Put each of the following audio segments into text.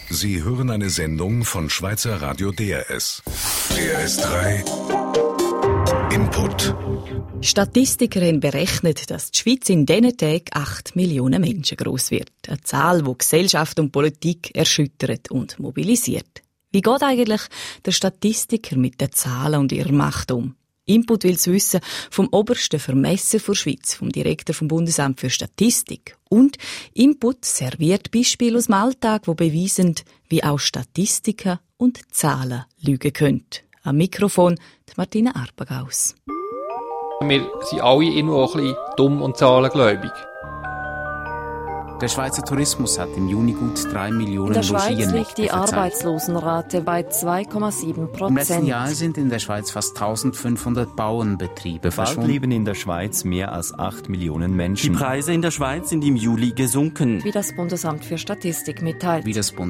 Sie hören eine Sendung von Schweizer Radio DRS. DRS3 Input. Statistiker haben berechnet, dass die Schweiz in diesen Tagen 8 Millionen Menschen gross wird. Eine Zahl, die Gesellschaft und Politik erschüttert und mobilisiert. Wie geht eigentlich der Statistiker mit den Zahlen und ihrer Macht um? Input will es wissen vom obersten Vermesser der Schweiz, vom Direktor vom Bundesamt für Statistik. Und Input serviert Beispiele aus dem Alltag, die beweisen, wie auch Statistiken und Zahlen lügen können. Am Mikrofon die Martina Arpagaus. Wir sind alle irgendwo ein bisschen dumm und zahlengläubig. Der Schweizer Tourismus hat im Juni gut 3 Millionen In der Schweiz Logiernächte liegt die verzeichnet. Arbeitslosenrate bei 2,7%. Im letzten Jahr sind in der Schweiz fast 1500 Bauernbetriebe Bald verschwunden. leben in der Schweiz mehr als 8 Millionen Menschen. Die Preise in der Schweiz sind im Juli gesunken. Wie das Bundesamt für Statistik mitteilt.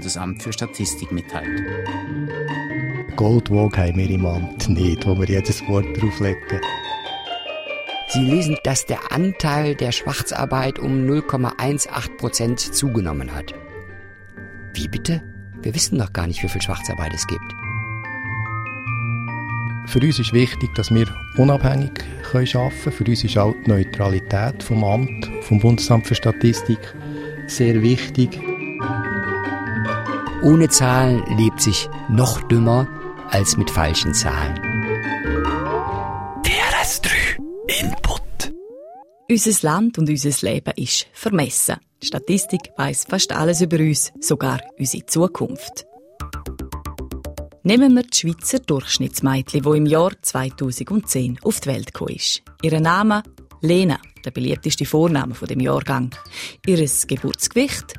Goldwaage haben wir im Amt nicht, wo wir jedes Wort drauflegen. Sie lesen, dass der Anteil der Schwarzarbeit um 0,18% zugenommen hat. Wie bitte? Wir wissen doch gar nicht, wie viel Schwarzarbeit es gibt. Für uns ist wichtig, dass wir unabhängig arbeiten können. Für uns ist auch die Neutralität vom Amt, vom Bundesamt für Statistik sehr wichtig. Ohne Zahlen lebt sich noch dümmer als mit falschen Zahlen. DRS3 Input. Unser Land und unser Leben ist vermessen. Die Statistik weiss fast alles über uns, sogar unsere Zukunft. Nehmen wir die Schweizer Durchschnittsmädchen, die im Jahr 2010 auf die Welt gekommen ist. Ihr Name Lena, der beliebteste Vorname von dem Jahrgang. Ihr Geburtsgewicht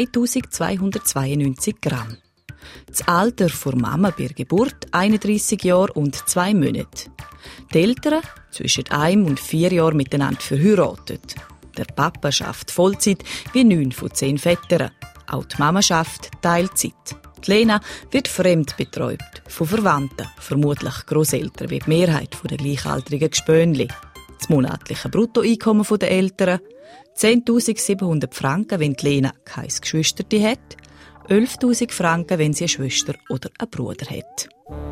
3292 Gramm. Das Alter der Mama bei der Geburt 31 Jahre und 2 Monate. Die Eltern zwischen 1 und 4 Jahren miteinander verheiratet. Der Papa schafft Vollzeit wie 9 von 10 Vätern. Auch die Mama schafft Teilzeit. Die Lena wird fremdbetreut von Verwandten, vermutlich Grosseltern wie die Mehrheit der gleichaltrigen Gespönli. Das monatliche Bruttoeinkommen der Eltern 10.700 Franken, wenn die Lena kein Geschwisterte hat, 11.000 Franken, wenn sie eine Schwester oder einen Bruder hat.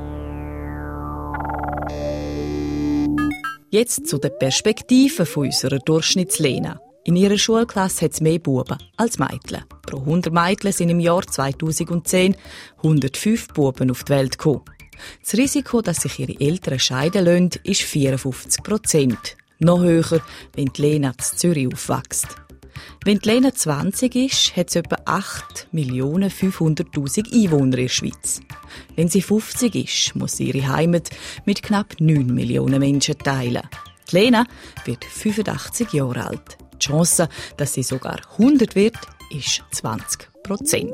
Jetzt zu den Perspektiven unserer Durchschnittslena. In ihrer Schulklasse hat es mehr Buben als Mädchen. Pro 100 Mädchen sind im Jahr 2010 105 Buben auf die Welt gekommen. Das Risiko, dass sich ihre Eltern scheiden lassen, ist 54%. Noch höher, wenn die Lena in Zürich aufwächst. Wenn die Lena 20 ist, hat sie etwa 8.500.000 Einwohner in der Schweiz. Wenn sie 50 ist, muss sie ihre Heimat mit knapp 9 Millionen Menschen teilen. Die Lena wird 85 Jahre alt. Die Chance, dass sie sogar 100 wird, ist 20%.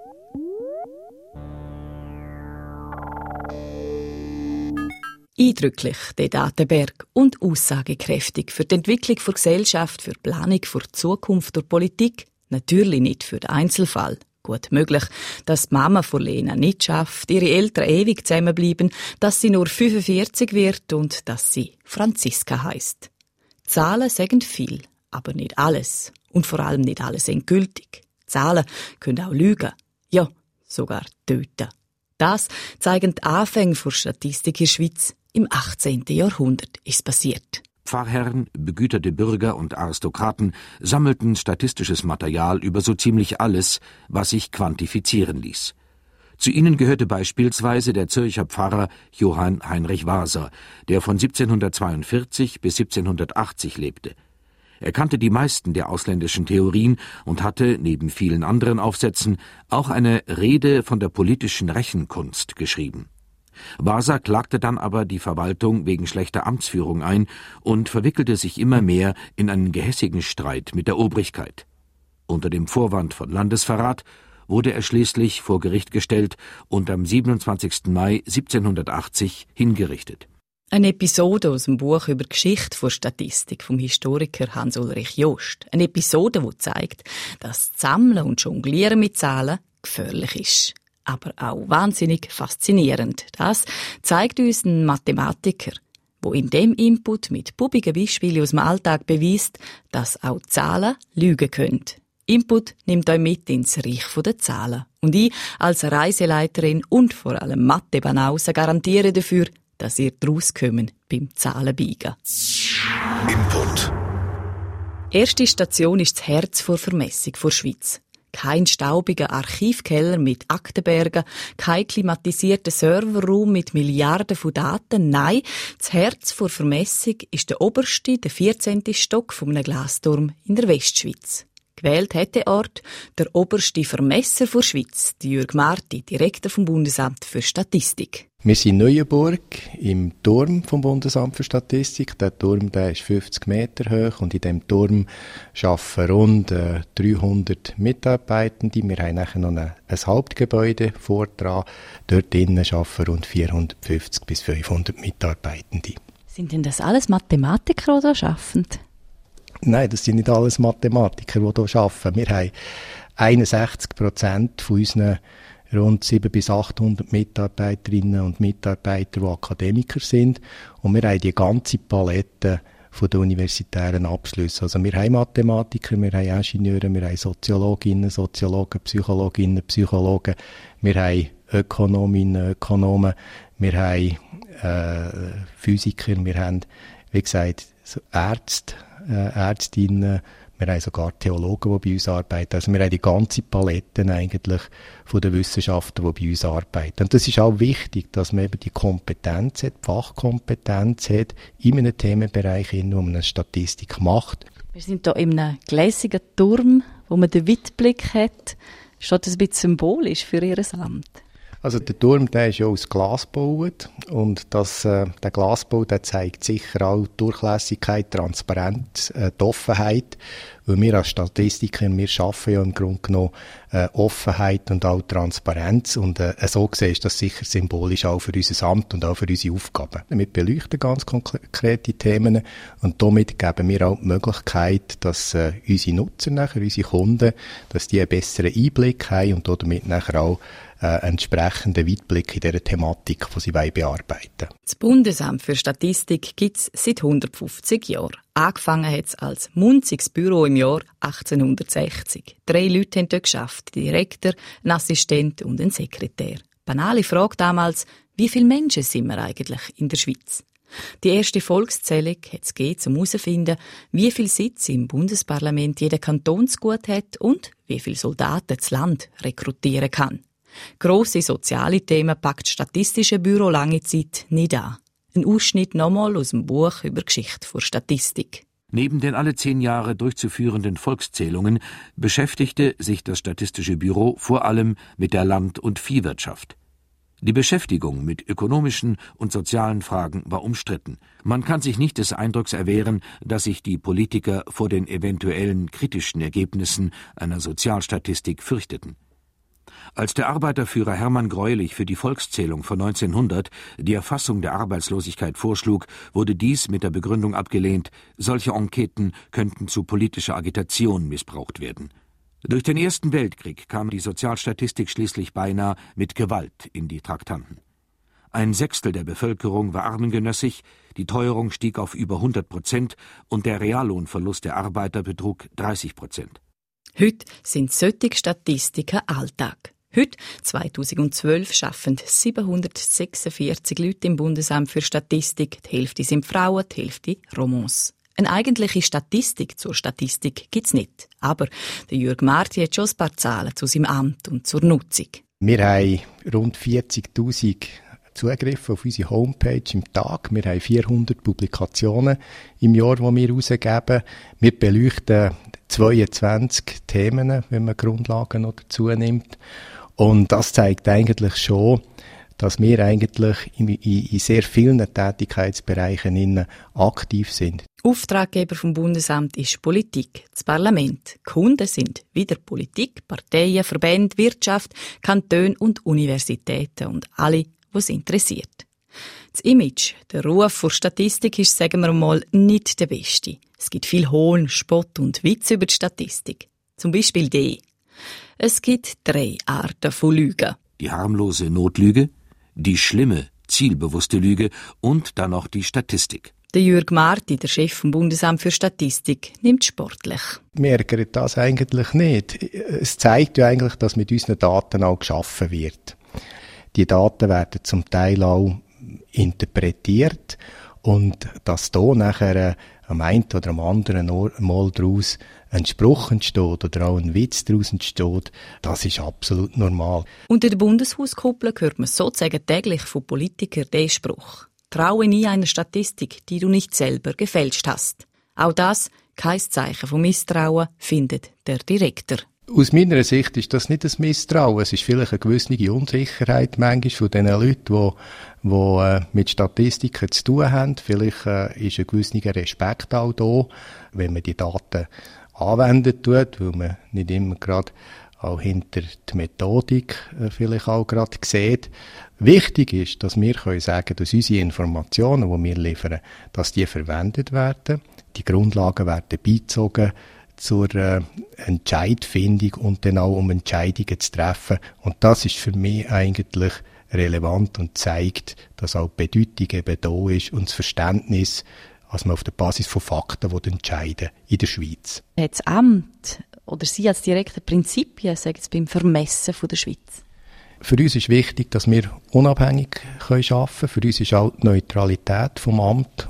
Eindrücklich, der Datenberg, und aussagekräftig für die Entwicklung der Gesellschaft, für die Planung der Zukunft der Politik, natürlich nicht für den Einzelfall. Gut möglich, dass die Mama von Lena nicht schafft, ihre Eltern ewig zusammenbleiben, dass sie nur 45 wird und dass sie Franziska heisst. Zahlen sagen viel, aber nicht alles. Und vor allem nicht alles endgültig. Zahlen können auch lügen. Ja, sogar töten. Das zeigen die Anfänge der Statistik in der Schweiz. Im 18. Jahrhundert ist passiert. Pfarrherren, begüterte Bürger und Aristokraten sammelten statistisches Material über so ziemlich alles, was sich quantifizieren ließ. Zu ihnen gehörte beispielsweise der Zürcher Pfarrer Johann Heinrich Waser, der von 1742 bis 1780 lebte. Er kannte die meisten der ausländischen Theorien und hatte, neben vielen anderen Aufsätzen, auch eine Rede von der politischen Rechenkunst geschrieben. Waser klagte dann aber die Verwaltung wegen schlechter Amtsführung ein und verwickelte sich immer mehr in einen gehässigen Streit mit der Obrigkeit. Unter dem Vorwand von Landesverrat wurde er schließlich vor Gericht gestellt und am 27. Mai 1780 hingerichtet. Eine Episode aus dem Buch über die Geschichte der Statistik vom Historiker Hans-Ulrich Jost. Eine Episode, die zeigt, dass das Sammeln und Jonglieren mit Zahlen gefährlich ist. Aber auch wahnsinnig faszinierend. Das zeigt uns ein Mathematiker, der in dem Input mit puppigen Beispielen aus dem Alltag beweist, dass auch Zahlen lügen können. Input nimmt euch mit ins Reich der Zahlen. Und ich als Reiseleiterin und vor allem Mathe-Banause garantiere dafür, dass ihr draus kommt beim Zahlenbiegen. Input. Erste Station ist das Herz der Vermessung der Schweiz. Kein staubiger Archivkeller mit Aktenbergen, kein klimatisierter Serverraum mit Milliarden von Daten. Nein, das Herz der Vermessung ist der oberste, der 14. Stock von einem Glasturm in der Westschweiz. Gewählt hat der Ort der oberste Vermesser der Schweiz, Jürg Marti, Direktor vom Bundesamt für Statistik. Wir sind in Neuenburg im Turm vom Bundesamt für Statistik. Der Turm ist 50 Meter hoch und in diesem Turm arbeiten rund 300 Mitarbeitende. Wir haben nachher noch ein Hauptgebäude vordran. Dort drinnen arbeiten rund 450 bis 500 Mitarbeitende. Sind denn das alles Mathematiker, die hier arbeiten? Nein, das sind nicht alles Mathematiker, die hier arbeiten. Wir haben 61% von unseren rund 700 bis 800 Mitarbeiterinnen und Mitarbeiter, die Akademiker sind. Und wir haben die ganze Palette von den universitären Abschlüssen. Also wir haben Mathematiker, wir haben Ingenieure, wir haben Soziologinnen, Soziologen, Psychologinnen, Psychologen, wir haben Ökonominnen, Ökonomen, wir haben Physiker, wir haben, wie gesagt, so Ärzte, Ärztinnen, wir haben sogar Theologen, die bei uns arbeiten. Also wir haben die ganze Palette eigentlich von den Wissenschaften, die bei uns arbeiten. Und das ist auch wichtig, dass man eben die Kompetenz hat, die Fachkompetenz hat, in einem Themenbereich, wo man eine Statistik macht. Wir sind hier in einem gläsigen Turm, wo man den Weitblick hat. Steht das ein bisschen symbolisch für Ihr Amt? Also der Turm, der ist ja aus Glas gebaut und der Glasbau, der zeigt sicher auch Durchlässigkeit, Transparenz, die Offenheit, weil wir als Statistiker, wir schaffen ja im Grunde genommen Offenheit und auch Transparenz und so gesehen ist das sicher symbolisch auch für unser Amt und auch für unsere Aufgaben. Wir beleuchten ganz konkrete Themen und damit geben wir auch die Möglichkeit, dass unsere Nutzer nachher, unsere Kunden, dass die einen besseren Einblick haben und damit nachher auch entsprechenden Weitblick in dieser Thematik, die sie bearbeiten wollen. Das Bundesamt für Statistik gibt es seit 150 Jahren. Angefangen hat es als munziges Büro im Jahr 1860. 3 Leute haben dort gearbeitet, ein Direktor, ein Assistent und ein Sekretär. Banale Frage damals, wie viele Menschen sind wir eigentlich in der Schweiz? Die erste Volkszählung hat es gegeben, um herauszufinden, wie viele Sitze im Bundesparlament jeder Kanton zu gut hat und wie viele Soldaten das Land rekrutieren kann. Grosse soziale Themen packt das Statistische Büro lange Zeit nicht an. Ein Ausschnitt nochmal aus dem Buch über Geschichte der Statistik. Neben den alle 10 Jahre durchzuführenden Volkszählungen beschäftigte sich das Statistische Büro vor allem mit der Land- und Viehwirtschaft. Die Beschäftigung mit ökonomischen und sozialen Fragen war umstritten. Man kann sich nicht des Eindrucks erwehren, dass sich die Politiker vor den eventuellen kritischen Ergebnissen einer Sozialstatistik fürchteten. Als der Arbeiterführer Hermann Greulich für die Volkszählung von 1900 die Erfassung der Arbeitslosigkeit vorschlug, wurde dies mit der Begründung abgelehnt, solche Enqueten könnten zu politischer Agitation missbraucht werden. Durch den Ersten Weltkrieg kam die Sozialstatistik schließlich beinahe mit Gewalt in die Traktanten. 1/6 der Bevölkerung war armengenössig, die Teuerung stieg auf über 100% und der Reallohnverlust der Arbeiter betrug 30%. Heute sind solche Statistiken Alltag. Heute, 2012, arbeiten 746 Leute im Bundesamt für Statistik. Die Hälfte sind Frauen, die Hälfte Romans. Eine eigentliche Statistik zur Statistik gibt's nicht. Aber der Jürg Marti hat schon ein paar Zahlen zu seinem Amt und zur Nutzung. Wir haben rund 40'000 Zugriffe auf unsere Homepage im Tag. Wir haben 400 Publikationen im Jahr, die wir herausgeben. Wir beleuchten 22 Themen, wenn man Grundlagen noch dazu nimmt. Und das zeigt eigentlich schon, dass wir eigentlich in sehr vielen Tätigkeitsbereichen aktiv sind. Auftraggeber vom Bundesamt ist Politik, das Parlament. Kunden sind wieder Politik, Parteien, Verbände, Wirtschaft, Kantone und Universitäten und alle, die es interessiert. Das Image, der Ruf vor Statistik ist, sagen wir mal, nicht der beste. Es gibt viel Hohn, Spott und Witz über die Statistik. Zum Beispiel die. Es gibt 3 Arten von Lügen. Die harmlose Notlüge, die schlimme, zielbewusste Lüge und dann noch die Statistik. Der Jürg Marti, der Chef vom Bundesamt für Statistik, nimmt sportlich. Wir ärgern das eigentlich nicht. Es zeigt ja eigentlich, dass mit unseren Daten auch geschaffen wird. Die Daten werden zum Teil auch interpretiert und dass da nachher am einen oder am anderen Mal daraus ein Spruch entsteht oder auch ein Witz daraus entsteht, das ist absolut normal. Unter der Bundeshauskuppel hört man sozusagen täglich von Politikern den Spruch: Traue nie einer Statistik, die du nicht selber gefälscht hast. Auch das, kein Zeichen von Misstrauen, findet der Direktor. Aus meiner Sicht ist das nicht ein Misstrauen. Es ist vielleicht eine gewisse Unsicherheit manchmal von den Leuten, die mit Statistiken zu tun haben. Vielleicht ist ein gewisser Respekt auch da, wenn man die Daten anwenden tut, weil man nicht immer gerade auch hinter die Methodik vielleicht auch gerade sieht. Wichtig ist, dass wir können sagen, dass unsere Informationen, die wir liefern, dass die verwendet werden. Die Grundlagen werden beizogen zur Entscheidfindung und dann auch um Entscheidungen zu treffen. Und das ist für mich eigentlich relevant und zeigt, dass auch die Bedeutung eben da ist und das Verständnis, dass man auf der Basis von Fakten entscheiden in der Schweiz. Hat das Amt oder Sie als Direktor Prinzipien, sagen Sie, beim Vermessen von der Schweiz? Für uns ist wichtig, dass wir unabhängig arbeiten können. Für uns ist auch die Neutralität vom Amt,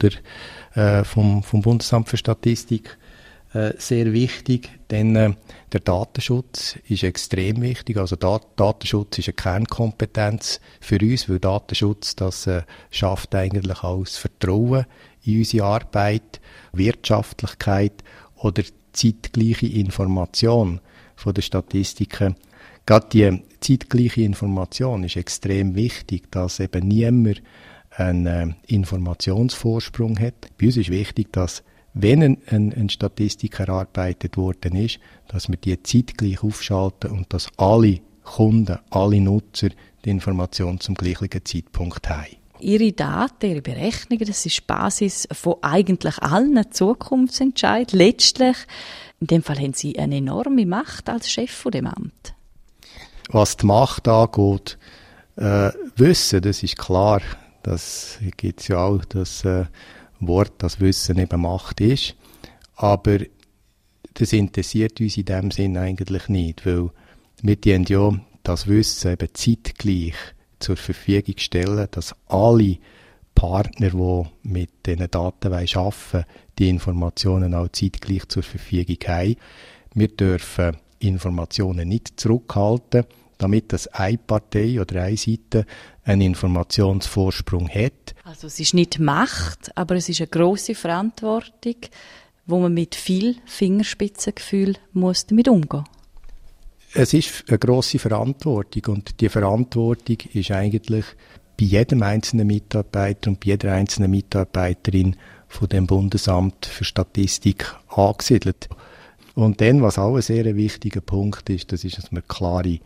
vom Bundesamt für Statistik sehr wichtig, denn der Datenschutz ist extrem wichtig. Also Datenschutz ist eine Kernkompetenz für uns, weil Datenschutz, das schafft eigentlich auch das Vertrauen in unsere Arbeit, Wirtschaftlichkeit oder zeitgleiche Information von den Statistiken. Gerade die zeitgleiche Information ist extrem wichtig, dass eben niemand einen Informationsvorsprung hat. Bei uns ist wichtig, dass wenn eine Statistik erarbeitet worden ist, dass wir die zeitgleich aufschalten und dass alle Kunden, alle Nutzer die Information zum gleichen Zeitpunkt haben. Ihre Daten, Ihre Berechnungen, das ist die Basis von eigentlich allen Zukunftsentscheidungen. Letztlich, in dem Fall haben Sie eine enorme Macht als Chef von dem Amt. Was die Macht angeht, Wissen, das ist klar. Das gibt es ja auch, das Wort, das Wissen eben Macht ist. Aber das interessiert uns in dem Sinn eigentlich nicht, weil wir ja das Wissen eben zeitgleich zur Verfügung stellen, dass alle Partner, die mit diesen Daten arbeiten wollen, die Informationen auch zeitgleich zur Verfügung haben. Wir dürfen Informationen nicht zurückhalten, damit das eine Partei oder eine Seite einen Informationsvorsprung hat. Also es ist nicht Macht, aber es ist eine grosse Verantwortung, wo man mit viel Fingerspitzengefühl muss damit umgehen. Es ist eine grosse Verantwortung und die Verantwortung ist eigentlich bei jedem einzelnen Mitarbeiter und bei jeder einzelnen Mitarbeiterin von dem Bundesamt für Statistik angesiedelt. Und dann, was auch ein sehr wichtiger Punkt ist, das ist, dass wir klare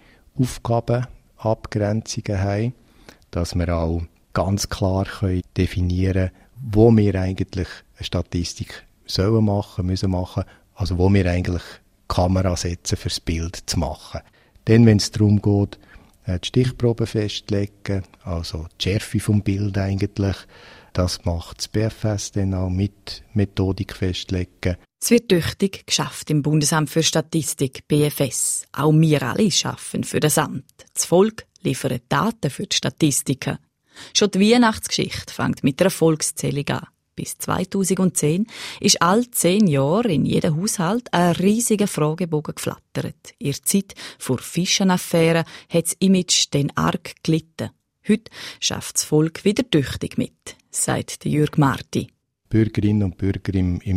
Aufgabenabgrenzungen haben, dass wir auch ganz klar definieren können, wo wir eigentlich eine Statistik müssen machen, also wo wir eigentlich Kamera setzen, fürs Bild zu machen. Dann, wenn es darum geht, die Stichproben festzulegen, also die Schärfe vom Bild eigentlich, das macht das BFS dann auch mit Methodik festlegen. Es wird tüchtig geschafft im Bundesamt für Statistik, BFS. Auch wir alle arbeiten für das Amt. Das Volk liefert Daten für die Statistiken. Schon die Weihnachtsgeschichte fängt mit einer Volkszählung an. Bis 2010 ist alle 10 Jahre in jedem Haushalt ein riesiger Fragebogen geflattert. In der Zeit vor Fischenaffären hat das Image dann arg gelitten. Heute schafft das Volk wieder tüchtig mit, sagt Jürg Marti. Bürgerinnen und Bürger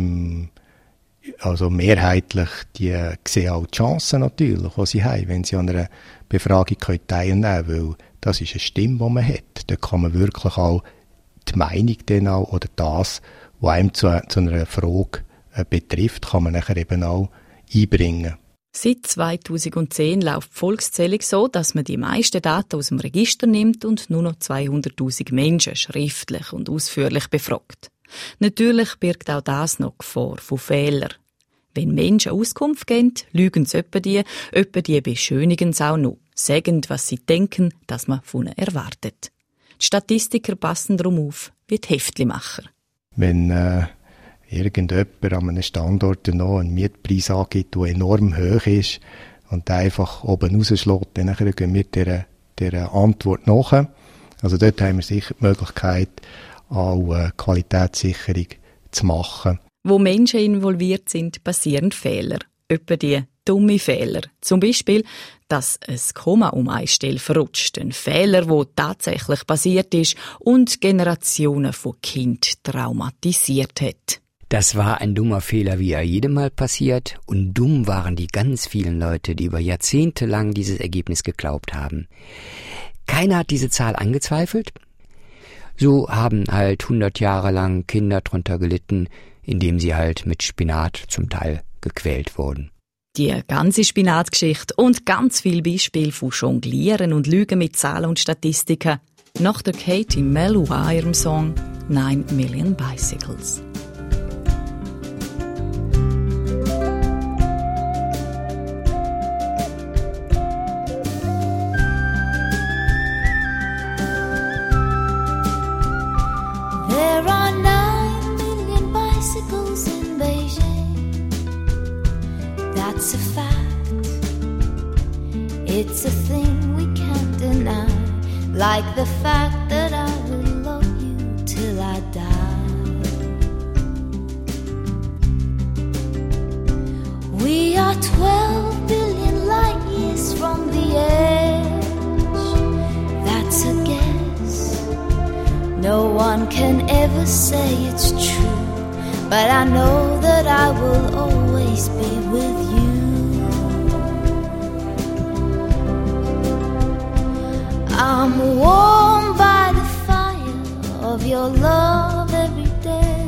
also mehrheitlich, die sehen auch die Chancen natürlich, die sie haben, wenn sie an einer Befragung teilnehmen können, weil das ist eine Stimme, die man hat. Da kann man wirklich auch die Meinung dann auch, oder das, was einem zu einer Frage betrifft, kann man nachher eben auch einbringen. Seit 2010 läuft die Volkszählung so, dass man die meisten Daten aus dem Register nimmt und nur noch 200'000 Menschen schriftlich und ausführlich befragt. Natürlich birgt auch das noch Gefahr von Fehlern. Wenn Menschen Auskunft geben, lügen sie etwa die beschönigen es auch noch, sagen, was sie denken, dass man von ihnen erwartet. Die Statistiker passen darum auf wie die Heftlimacher. Wenn irgendjemand an einem Standort noch einen Mietpreis angibt, der enorm hoch ist und der einfach oben rausschlägt, dann gehen wir dieser Antwort nach. Also dort haben wir sicher die Möglichkeit, auch Qualitätssicherung zu machen. Wo Menschen involviert sind, passieren Fehler. Etwa die dumme Fehler. Zum Beispiel, dass ein Komma um eine Stelle verrutscht. Ein Fehler, der tatsächlich passiert ist und Generationen von Kindern traumatisiert hat. Das war ein dummer Fehler, wie er jedem Mal passiert. Und dumm waren die ganz vielen Leute, die über Jahrzehnte lang dieses Ergebnis geglaubt haben. Keiner hat diese Zahl angezweifelt. So haben halt 100 Jahre lang Kinder drunter gelitten, indem sie halt mit Spinat zum Teil gequält wurden. Die ganze Spinatgeschichte und ganz viele Beispiele von Jonglieren und Lügen mit Zahlen und Statistiken nach der Katie Melua ihrem Song 9 Million Bicycles. There are 9 million bicycles in Beijing. That's a fact. It's a thing we can't deny. Like the fact that I will love you till I die. We are 12 billion light years from the edge. That's a guess. No one can ever say it's true, but I know that I will always be with you. I'm warmed by the fire of your love every day.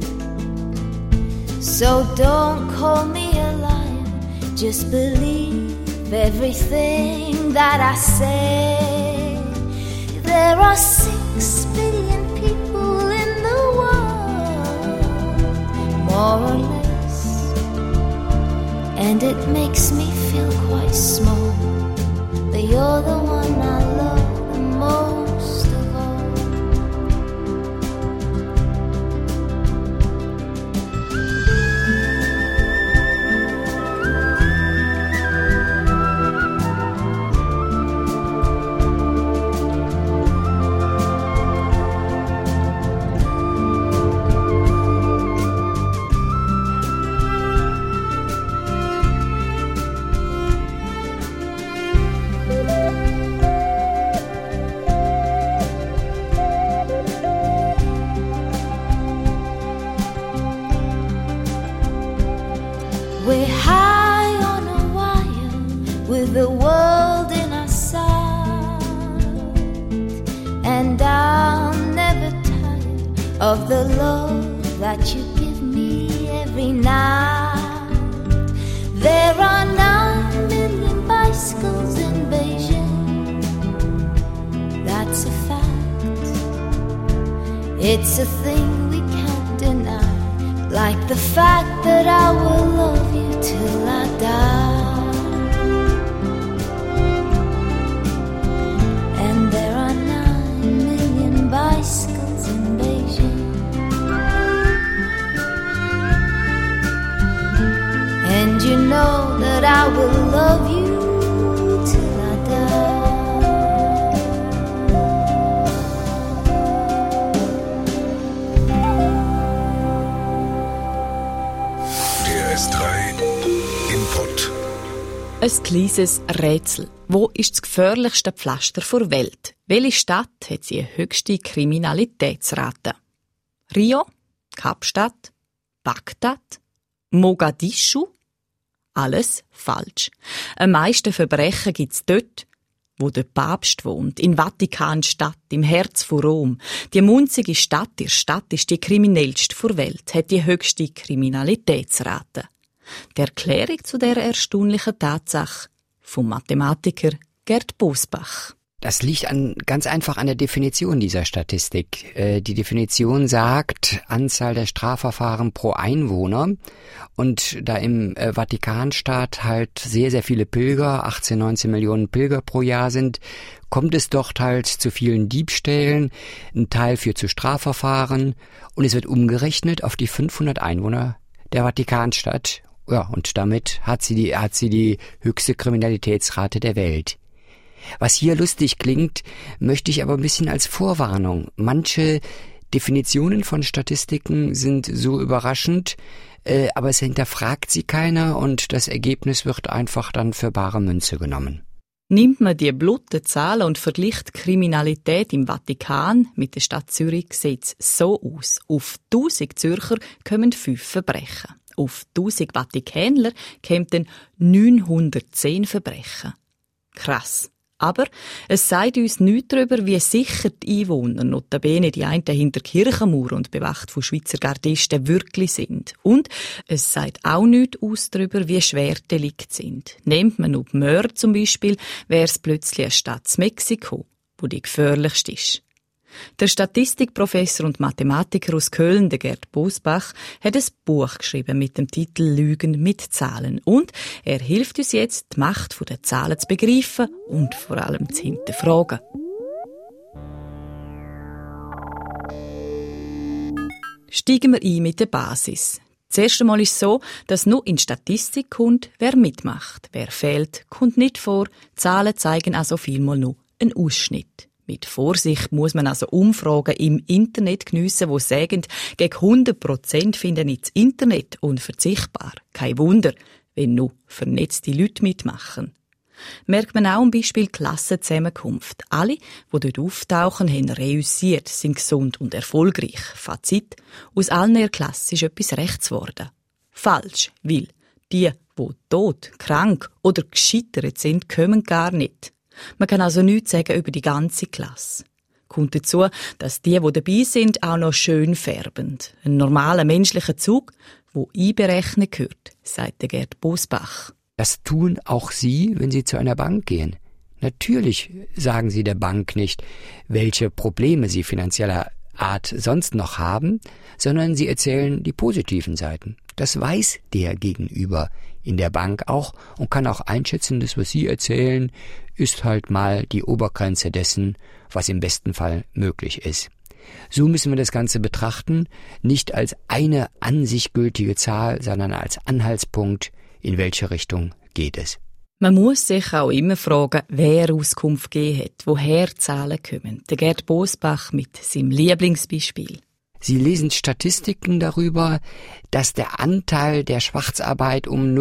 So don't call me a liar, just believe everything that I say. There are 6 billion people in the world, more or less, and it makes me feel quite small, but you're the one I love the most of all. We're high on a wire with the world in our sight, and I'm never tired of the love that you give me every night. There are 9 million bicycles in Beijing. That's a fact. It's a thing we can't deny. Like the fact that I will love you till I die. And there are 9 million bicycles in Beijing. And you know that I will love you till I die. DRS3 Input. Ein kleines Rätsel. Wo ist das gefährlichste Pflaster der Welt? Welche Stadt hat die höchste Kriminalitätsrate? Rio? Kapstadt? Bagdad? Mogadischu? Alles falsch. Am meisten Verbrechen gibt es dort, wo der Papst wohnt, in Vatikanstadt, im Herz von Rom. Die munzige Stadt, die Stadt ist die kriminellste der Welt, hat die höchste Kriminalitätsrate. Die Erklärung zu dieser erstaunlichen Tatsache vom Mathematiker Gerd Bosbach. Das liegt ganz einfach an der Definition dieser Statistik. Die Definition sagt Anzahl der Strafverfahren pro Einwohner. Und da im Vatikanstaat halt sehr, sehr viele Pilger, 18, 19 Millionen Pilger pro Jahr sind, kommt es dort halt zu vielen Diebstählen. Ein Teil führt zu Strafverfahren. Und es wird umgerechnet auf die 500 Einwohner der Vatikanstadt. Ja, und damit hat sie die höchste Kriminalitätsrate der Welt. Was hier lustig klingt, möchte ich aber ein bisschen als Vorwarnung. Manche Definitionen von Statistiken sind so überraschend, aber es hinterfragt sie keiner und das Ergebnis wird einfach dann für bare Münze genommen. Nimmt man die blutigen Zahlen und vergleicht die Kriminalität im Vatikan mit der Stadt Zürich, sieht es so aus. Auf 1000 Zürcher kommen 5 Verbrechen. Auf 1000 Vatikanler kommen dann 910 Verbrechen. Krass. Aber es sagt uns nichts darüber, wie sicher die Einwohner, notabene die einen hinter Kirchenmauer und bewacht von Schweizer Gardisten, wirklich sind. Und es sagt auch nichts aus darüber, wie schwer die Delikte sind. Nimmt man auf Mörder zum Beispiel, wäre es plötzlich eine Stadt Mexiko, wo die gefährlichste ist. Der Statistikprofessor und Mathematiker aus Köln, der Gerd Bosbach, hat ein Buch geschrieben mit dem Titel «Lügen mit Zahlen». Und er hilft uns jetzt, die Macht der Zahlen zu begreifen und vor allem zu hinterfragen. Steigen wir ein mit der Basis. Zuerst einmal ist es so, dass nur in Statistik kommt, wer mitmacht. Wer fehlt, kommt nicht vor. Zahlen zeigen also vielmal nur einen Ausschnitt. Mit Vorsicht muss man also Umfragen im Internet geniessen, die sagen, gegen 100% finden nicht das Internet unverzichtbar. Kein Wunder, wenn nur vernetzte Leute mitmachen. Merkt man auch am Beispiel Klassenzusammenkunft. Alle, die dort auftauchen, haben reüssiert, sind gesund und erfolgreich. Fazit: Aus allen ihrer Klasse ist etwas rechts geworden. Falsch, weil die tot, krank oder gescheitert sind, kommen gar nicht. Man kann also nichts sagen über die ganze Klasse. Kommt dazu, dass die dabei sind, auch noch schön färben. Ein normaler menschlicher Zug, der einberechnet gehört, sagt der Gerd Bosbach. Das tun auch Sie, wenn Sie zu einer Bank gehen. Natürlich sagen Sie der Bank nicht, welche Probleme Sie finanzieller Art sonst noch haben, sondern Sie erzählen die positiven Seiten. Das weiß der Gegenüber in der Bank auch und kann auch einschätzen, dass was Sie erzählen, ist halt mal die Obergrenze dessen, was im besten Fall möglich ist. So müssen wir das Ganze betrachten, nicht als eine an sich gültige Zahl, sondern als Anhaltspunkt, in welche Richtung geht es. Man muss sich auch immer fragen, wer Auskunft gegeben hat, woher Zahlen kommen. Der Gerd Bosbach mit seinem Lieblingsbeispiel. Sie lesen Statistiken darüber, dass der Anteil der Schwarzarbeit um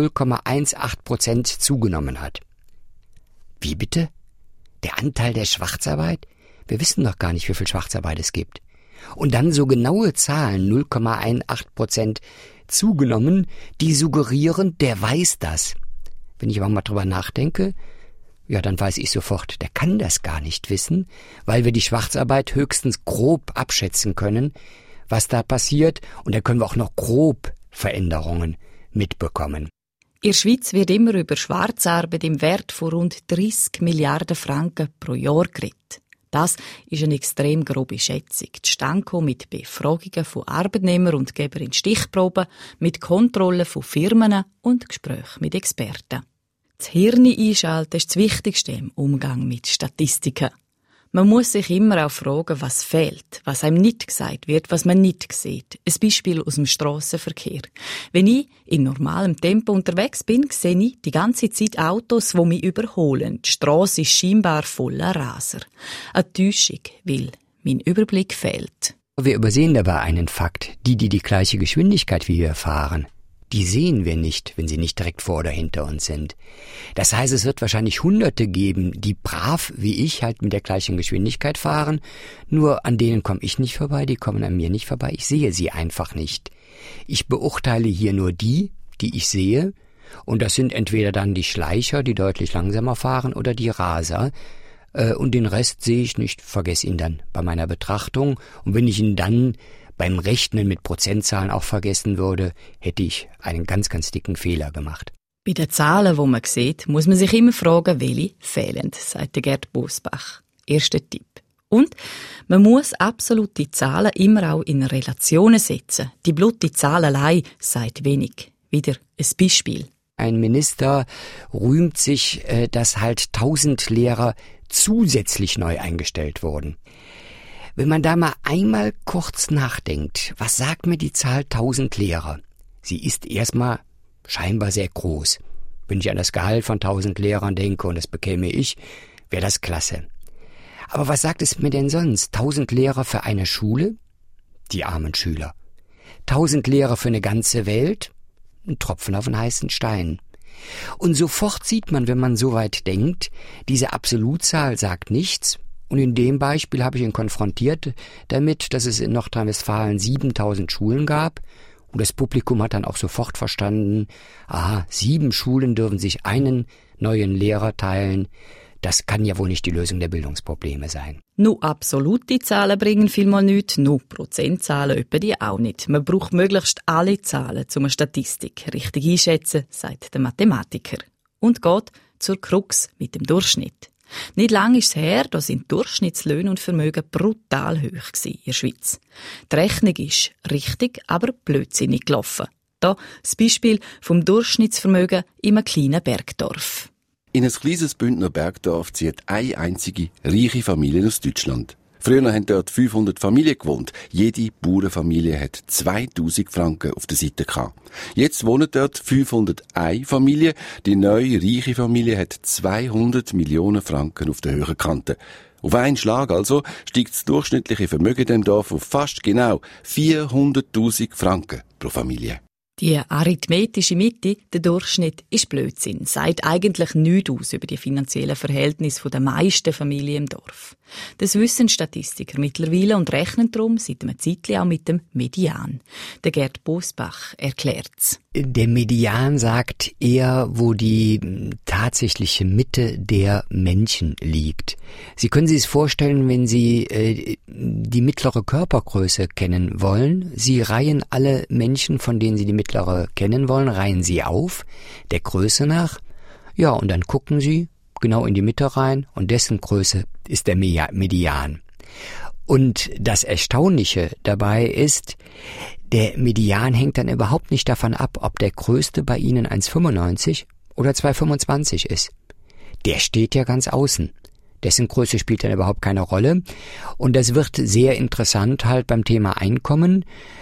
0,18% zugenommen hat. Wie bitte? Der Anteil der Schwarzarbeit? Wir wissen doch gar nicht, wie viel Schwarzarbeit es gibt. Und dann so genaue Zahlen, 0,18% zugenommen, die suggerieren, der weiß das. Wenn ich aber mal drüber nachdenke, ja, dann weiß ich sofort, der kann das gar nicht wissen, weil wir die Schwarzarbeit höchstens grob abschätzen können, was da passiert, und da können wir auch noch grob Veränderungen mitbekommen. In der Schweiz wird immer über Schwarzarbeit im Wert von rund 30 Milliarden Franken pro Jahr geredet. Das ist eine extrem grobe Schätzung. Die Stanko mit Befragungen von Arbeitnehmern und Gebern in Stichproben, mit Kontrollen von Firmen und Gesprächen mit Experten. Das Hirn einschalten ist das Wichtigste im Umgang mit Statistiken. Man muss sich immer auch fragen, was fehlt, was einem nicht gesagt wird, was man nicht sieht. Ein Beispiel aus dem Strassenverkehr. Wenn ich in normalem Tempo unterwegs bin, sehe ich die ganze Zeit Autos, die mich überholen. Die Strasse ist scheinbar voller Raser. Eine Täuschung, weil mein Überblick fehlt. Wir übersehen dabei einen Fakt. Die gleiche Geschwindigkeit wie wir fahren, die sehen wir nicht, wenn sie nicht direkt vor oder hinter uns sind. Das heißt, es wird wahrscheinlich Hunderte geben, die brav wie ich halt mit der gleichen Geschwindigkeit fahren, nur an denen komme ich nicht vorbei, die kommen an mir nicht vorbei, ich sehe sie einfach nicht. Ich beurteile hier nur die ich sehe, und das sind entweder dann die Schleicher, die deutlich langsamer fahren, oder die Raser, und den Rest sehe ich nicht, vergesse ihn dann bei meiner Betrachtung, und wenn ich ihn dann beim Rechnen mit Prozentzahlen auch vergessen würde, hätte ich einen ganz, ganz dicken Fehler gemacht. Bei den Zahlen, die man sieht, muss man sich immer fragen, welche fehlen, sagt der Gerd Bosbach. Erster Tipp. Und man muss absolute Zahlen immer auch in Relationen setzen. Die bloße Zahl allein sagt wenig. Wieder ein Beispiel. Ein Minister rühmt sich, dass halt 1000 Lehrer zusätzlich neu eingestellt wurden. Wenn man da mal einmal kurz nachdenkt, was sagt mir die Zahl 1000 Lehrer? Sie ist erstmal scheinbar sehr groß. Wenn ich an das Gehalt von 1000 Lehrern denke und das bekäme ich, wäre das klasse. Aber was sagt es mir denn sonst? 1000 Lehrer für eine Schule? Die armen Schüler. 1000 Lehrer für eine ganze Welt? Ein Tropfen auf einen heißen Stein. Und sofort sieht man, wenn man so weit denkt, diese Absolutzahl sagt nichts. Und in dem Beispiel habe ich ihn konfrontiert damit, dass es in Nordrhein-Westfalen 7000 Schulen gab. Und das Publikum hat dann auch sofort verstanden, 7 Schulen dürfen sich einen neuen Lehrer teilen. Das kann ja wohl nicht die Lösung der Bildungsprobleme sein. Nur absolute Zahlen bringen vielmal nichts, nur Prozentzahlen etwa die auch nicht. Man braucht möglichst alle Zahlen, um eine Statistik richtig einschätzen, sagt der Mathematiker. Und geht zur Krux mit dem Durchschnitt. Nicht lange ist es her, da sind Durchschnittslöhne und Vermögen brutal hoch in der Schweiz. Die Rechnung ist richtig, aber blödsinnig gelaufen. Da das Beispiel vom Durchschnittsvermögen in einem kleinen Bergdorf. In ein kleines Bündner Bergdorf zieht eine einzige reiche Familie aus Deutschland. Früher haben dort 500 Familien gewohnt. Jede Bauernfamilie hat 2000 Franken auf der Seite gehabt. Jetzt wohnen dort 501 Familien. Die neue reiche Familie hat 200 Millionen Franken auf der höheren Kante. Auf einen Schlag also steigt das durchschnittliche Vermögen in dem Dorf auf fast genau 400.000 Franken pro Familie. Die arithmetische Mitte, der Durchschnitt, ist Blödsinn, sagt eigentlich nichts aus über die finanziellen Verhältnisse der meisten Familien im Dorf. Das wissen Statistiker mittlerweile und rechnen darum seit einem Zeitchen auch mit dem Median. Der Gerd Bosbach erklärt's. Der Median sagt eher, wo die tatsächliche Mitte der Menschen liegt. Sie können sich es vorstellen, wenn Sie die mittlere Körpergröße kennen wollen. Sie reihen alle Menschen, von denen Sie die mittlere kennen wollen, reihen Sie auf, der Größe nach. Ja, und dann gucken Sie genau in die Mitte rein und dessen Größe ist der Median. Und das Erstaunliche dabei ist, der Median hängt dann überhaupt nicht davon ab, ob der Größte bei Ihnen 1,95 oder 2,25 ist. Der steht ja ganz außen. Dessen Größe spielt dann überhaupt keine Rolle. Und das wird sehr interessant halt beim Thema Einkommen.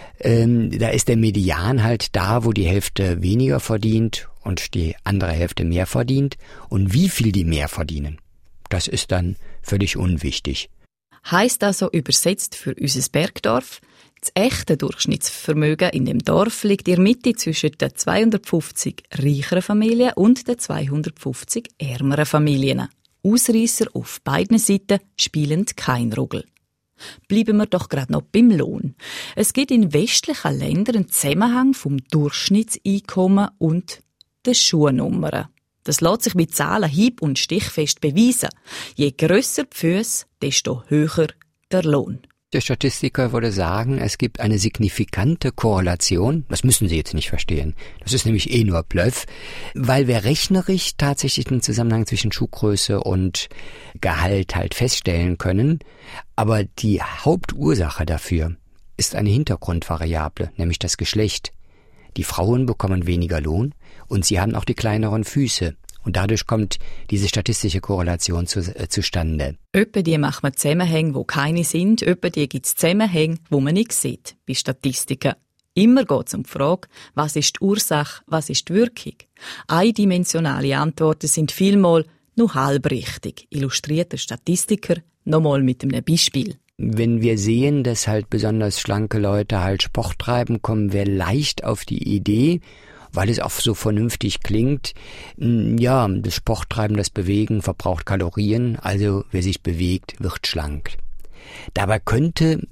Da ist der Median halt da, wo die Hälfte weniger verdient und die andere Hälfte mehr verdient. Und wie viel die mehr verdienen, das ist dann völlig unwichtig. Heisst also übersetzt für unser Bergdorf, das echte Durchschnittsvermögen in dem Dorf liegt in der Mitte zwischen den 250 reicheren Familien und den 250 ärmeren Familien. Ausreisser auf beiden Seiten spielen kein Rugel. Bleiben wir doch gerade noch beim Lohn. Es gibt in westlichen Ländern einen Zusammenhang vom Durchschnittseinkommen und den Schuhnummern. Das lässt sich mit Zahlen hieb- und stichfest beweisen. Je grösser die Füsse, desto höher der Lohn. Der Statistiker würde sagen, es gibt eine signifikante Korrelation. Das müssen Sie jetzt nicht verstehen. Das ist nämlich nur Bluff, weil wir rechnerisch tatsächlich den Zusammenhang zwischen Schuhgröße und Gehalt halt feststellen können. Aber die Hauptursache dafür ist eine Hintergrundvariable, nämlich das Geschlecht. Die Frauen bekommen weniger Lohn und sie haben auch die kleineren Füße. Und dadurch kommt diese statistische Korrelation zustande. Öppe die macht man Zusammenhänge, wo keine sind. Öppe die gibt es Zusammenhänge, wo man nicht sieht. Bei Statistiken. Immer geht es um die Frage, was ist die Ursache, was ist die Wirkung. Eindimensionale Antworten sind vielmal nur halb richtig. Illustriert der Statistiker nochmal mit einem Beispiel. Wenn wir sehen, dass halt besonders schlanke Leute halt Sport treiben, kommen wir leicht auf die Idee, weil es auch so vernünftig klingt, ja, das Sporttreiben, das Bewegen verbraucht Kalorien, also wer sich bewegt, wird schlank. Dabei könnte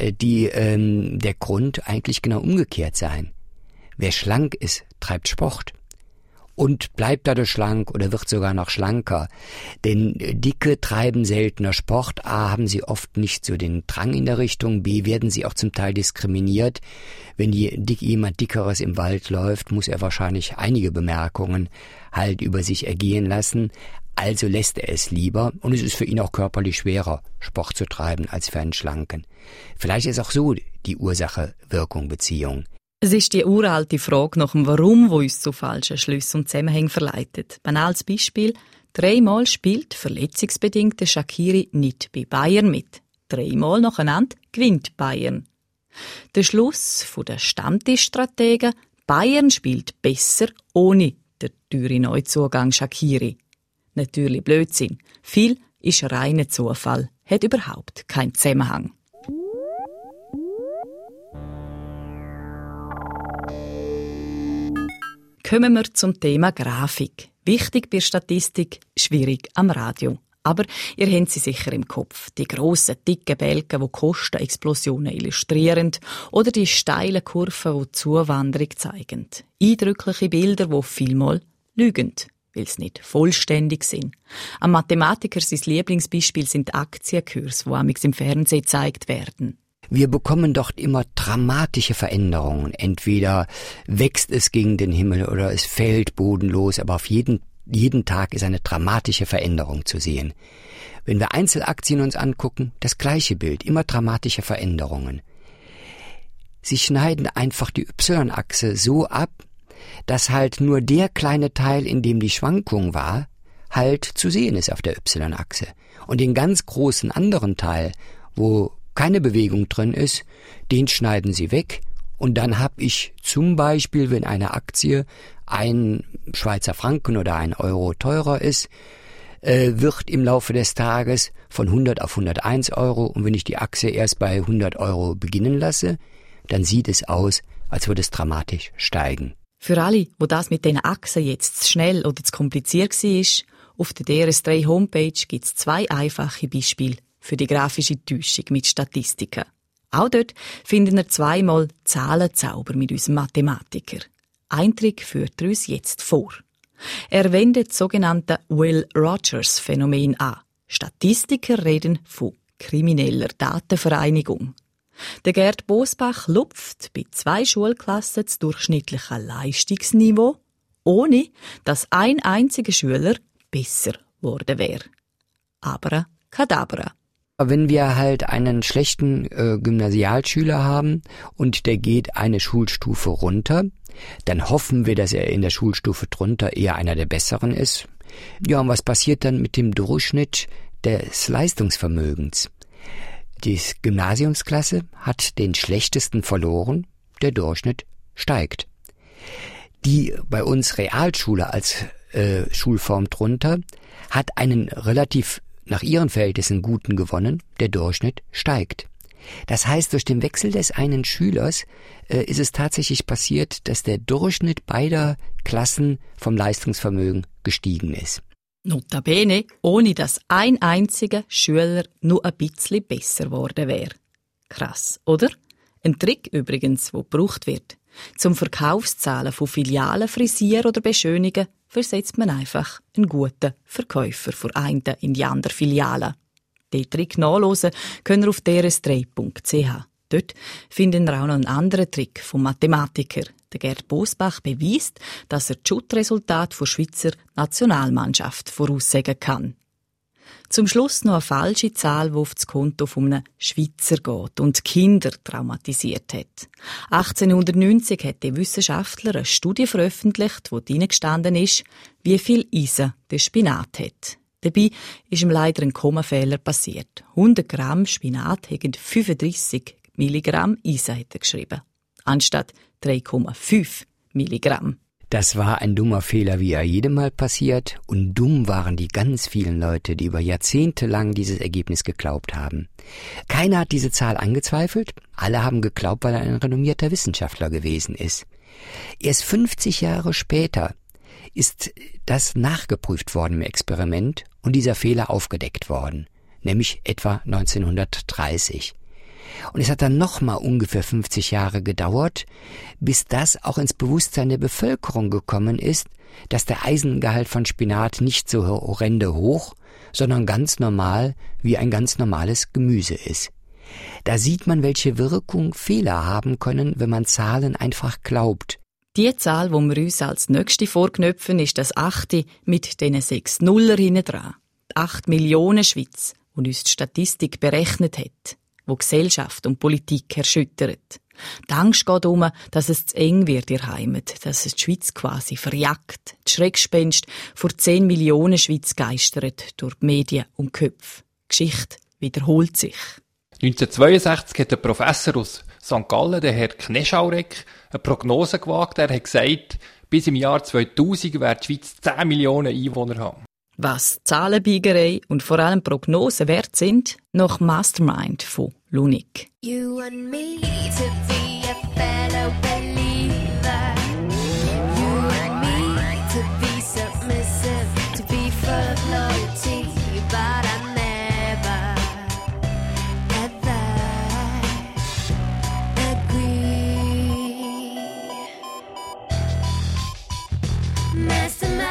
der Grund eigentlich genau umgekehrt sein. Wer schlank ist, treibt Sport. und bleibt dadurch schlank oder wird sogar noch schlanker. Denn Dicke treiben seltener Sport. A, haben sie oft nicht so den Drang in der Richtung. B, werden sie auch zum Teil diskriminiert. Wenn jemand Dickeres im Wald läuft, muss er wahrscheinlich einige Bemerkungen halt über sich ergehen lassen. Also lässt er es lieber und es ist für ihn auch körperlich schwerer, Sport zu treiben als für einen Schlanken. Vielleicht ist auch so die Ursache-Wirkung-Beziehung. Es ist die uralte Frage nach dem Warum, wo uns zu falschen Schlüssen und Zusammenhängen verleitet. Banales Beispiel: 3-mal spielt verletzungsbedingte Shaqiri nicht bei Bayern mit. 3-mal nacheinander gewinnt Bayern. Der Schluss der Stammtischstrategen: Bayern spielt besser ohne den teuren Neuzugang Shaqiri. Natürlich Blödsinn. Viel ist reiner Zufall, hat überhaupt keinen Zusammenhang. Kommen wir zum Thema Grafik. Wichtig bei Statistik, schwierig am Radio. Aber ihr habt sie sicher im Kopf. Die grossen, dicken Balken, die Kostenexplosionen illustrieren, oder die steilen Kurven, die Zuwanderung zeigen. Eindrückliche Bilder, die vielmal lügen, weil sie nicht vollständig sind. Am Mathematiker sein Lieblingsbeispiel sind Aktienkurse, die amigs im Fernsehen gezeigt werden. Wir bekommen dort immer dramatische Veränderungen. Entweder wächst es gegen den Himmel oder es fällt bodenlos, aber auf jeden Tag ist eine dramatische Veränderung zu sehen. Wenn wir Einzelaktien uns angucken, das gleiche Bild, immer dramatische Veränderungen. Sie schneiden einfach die Y-Achse so ab, dass halt nur der kleine Teil, in dem die Schwankung war, halt zu sehen ist auf der Y-Achse. Und den ganz großen anderen Teil, wo keine Bewegung drin ist, den schneiden sie weg und dann habe ich zum Beispiel, wenn eine Aktie 1 Schweizer Franken oder 1 Euro teurer ist, wird im Laufe des Tages von 100 auf 101 Euro und wenn ich die Aktie erst bei 100 Euro beginnen lasse, dann sieht es aus, als würde es dramatisch steigen. Für alle, wo das mit den Achsen jetzt zu schnell oder zu kompliziert war, auf der DRS3 Homepage gibt es 2 einfache Beispiele für die grafische Täuschung mit Statistiken. Auch dort finden wir 2-mal Zahlenzauber mit unserem Mathematiker. Ein Trick führt er uns jetzt vor. Er wendet das sogenannte Will-Rogers-Phänomen an. Statistiker reden von krimineller Datenvereinigung. Der Gerd Bosbach lupft bei 2 Schulklassen das durchschnittliche Leistungsniveau, ohne dass ein einziger Schüler besser geworden wäre. Abracadabra. Wenn wir halt einen schlechten Gymnasialschüler haben und der geht eine Schulstufe runter, dann hoffen wir, dass er in der Schulstufe drunter eher einer der Besseren ist. Ja, und was passiert dann mit dem Durchschnitt des Leistungsvermögens? Die Gymnasiumsklasse hat den schlechtesten verloren, der Durchschnitt steigt. Die bei uns Realschule als Schulform drunter hat einen relativ nach ihren Verhältnissen guten gewonnen, der Durchschnitt steigt. Das heißt, durch den Wechsel des einen Schülers ist es tatsächlich passiert, dass der Durchschnitt beider Klassen vom Leistungsvermögen gestiegen ist. Notabene, ohne dass ein einziger Schüler nur ein bisschen besser geworden wäre. Krass, oder? Ein Trick übrigens, der gebraucht wird. Zum Verkaufszahlen von Filialen frisieren oder beschönigen versetzt man einfach einen guten Verkäufer von einen in die andere Filiale. Den Trick nachlesen könnt ihr auf drs3.ch. Dort finden wir auch noch einen anderen Trick vom Mathematiker. Der Gerd Bosbach beweist, dass er die Schuttresultate der Schweizer Nationalmannschaft voraussagen kann. Zum Schluss noch eine falsche Zahl, die auf das Konto von einem Schweizer geht und Kinder traumatisiert hat. 1890 hat der Wissenschaftler eine Studie veröffentlicht, wo drin gestanden ist, wie viel Eisen der Spinat hat. Dabei ist ihm leider ein Kommafehler passiert. 100 Gramm Spinat haben 35 Milligramm Eisen, hat er geschrieben, anstatt 3,5 Milligramm. Das war ein dummer Fehler, wie er jedem Mal passiert, und dumm waren die ganz vielen Leute, die über Jahrzehnte lang dieses Ergebnis geglaubt haben. Keiner hat diese Zahl angezweifelt, alle haben geglaubt, weil er ein renommierter Wissenschaftler gewesen ist. Erst 50 Jahre später ist das nachgeprüft worden im Experiment und dieser Fehler aufgedeckt worden, nämlich etwa 1930. Und es hat dann nochmal ungefähr 50 Jahre gedauert, bis das auch ins Bewusstsein der Bevölkerung gekommen ist, dass der Eisengehalt von Spinat nicht so horrende hoch, sondern ganz normal wie ein ganz normales Gemüse ist. Da sieht man, welche Wirkung Fehler haben können, wenn man Zahlen einfach glaubt. Die Zahl, die wir uns als nächste vorknöpfen, ist das 8 mit diesen 6 Nuller hinten dran. Die 8 Millionen Schweiz, die uns die Statistik berechnet hat, die Gesellschaft und Politik erschüttert. Die Angst geht um, dass es zu eng wird in der Heimat, dass es die Schweiz quasi verjagt. Die Schreckgespenst vor 10 Millionen Schweiz geistert durch die Medien und die Köpfe. Die Geschichte wiederholt sich. 1962 hat ein Professor aus St. Gallen, der Herr Kneschaureck, eine Prognose gewagt. Er hat gesagt, bis im Jahr 2000 wird die Schweiz 10 Millionen Einwohner haben. Was Zahlenbiegerei und vor allem Prognosen wert sind, nach Mastermind von Lunik. You and me to be a fellow believer. You and me to be submissive, to be full of loyalty, but I never, ever agree. Mastermind.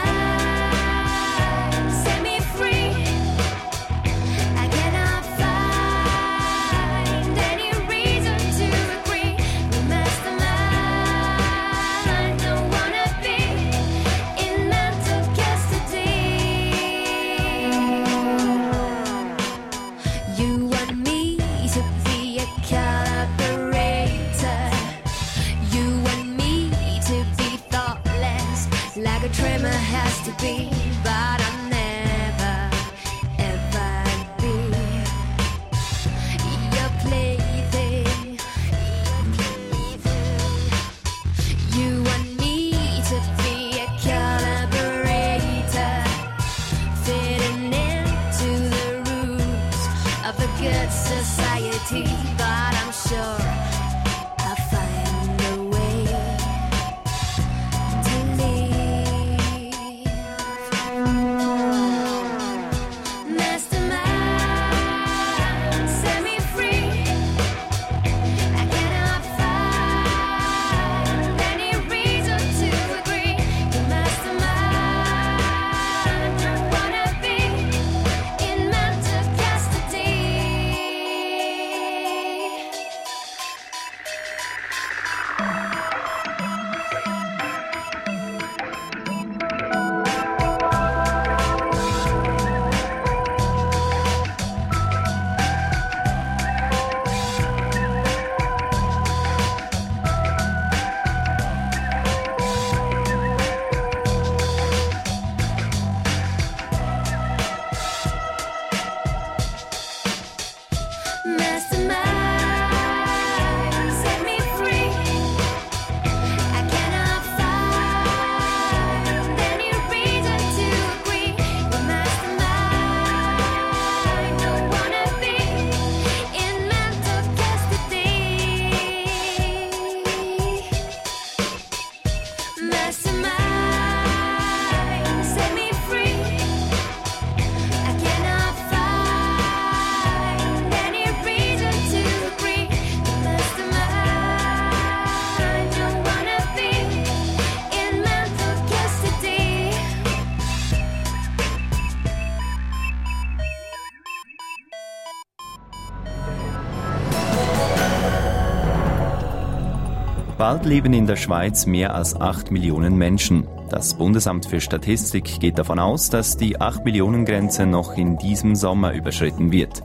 Bald leben in der Schweiz mehr als 8 Millionen Menschen. Das Bundesamt für Statistik geht davon aus, dass die 8-Millionen-Grenze noch in diesem Sommer überschritten wird.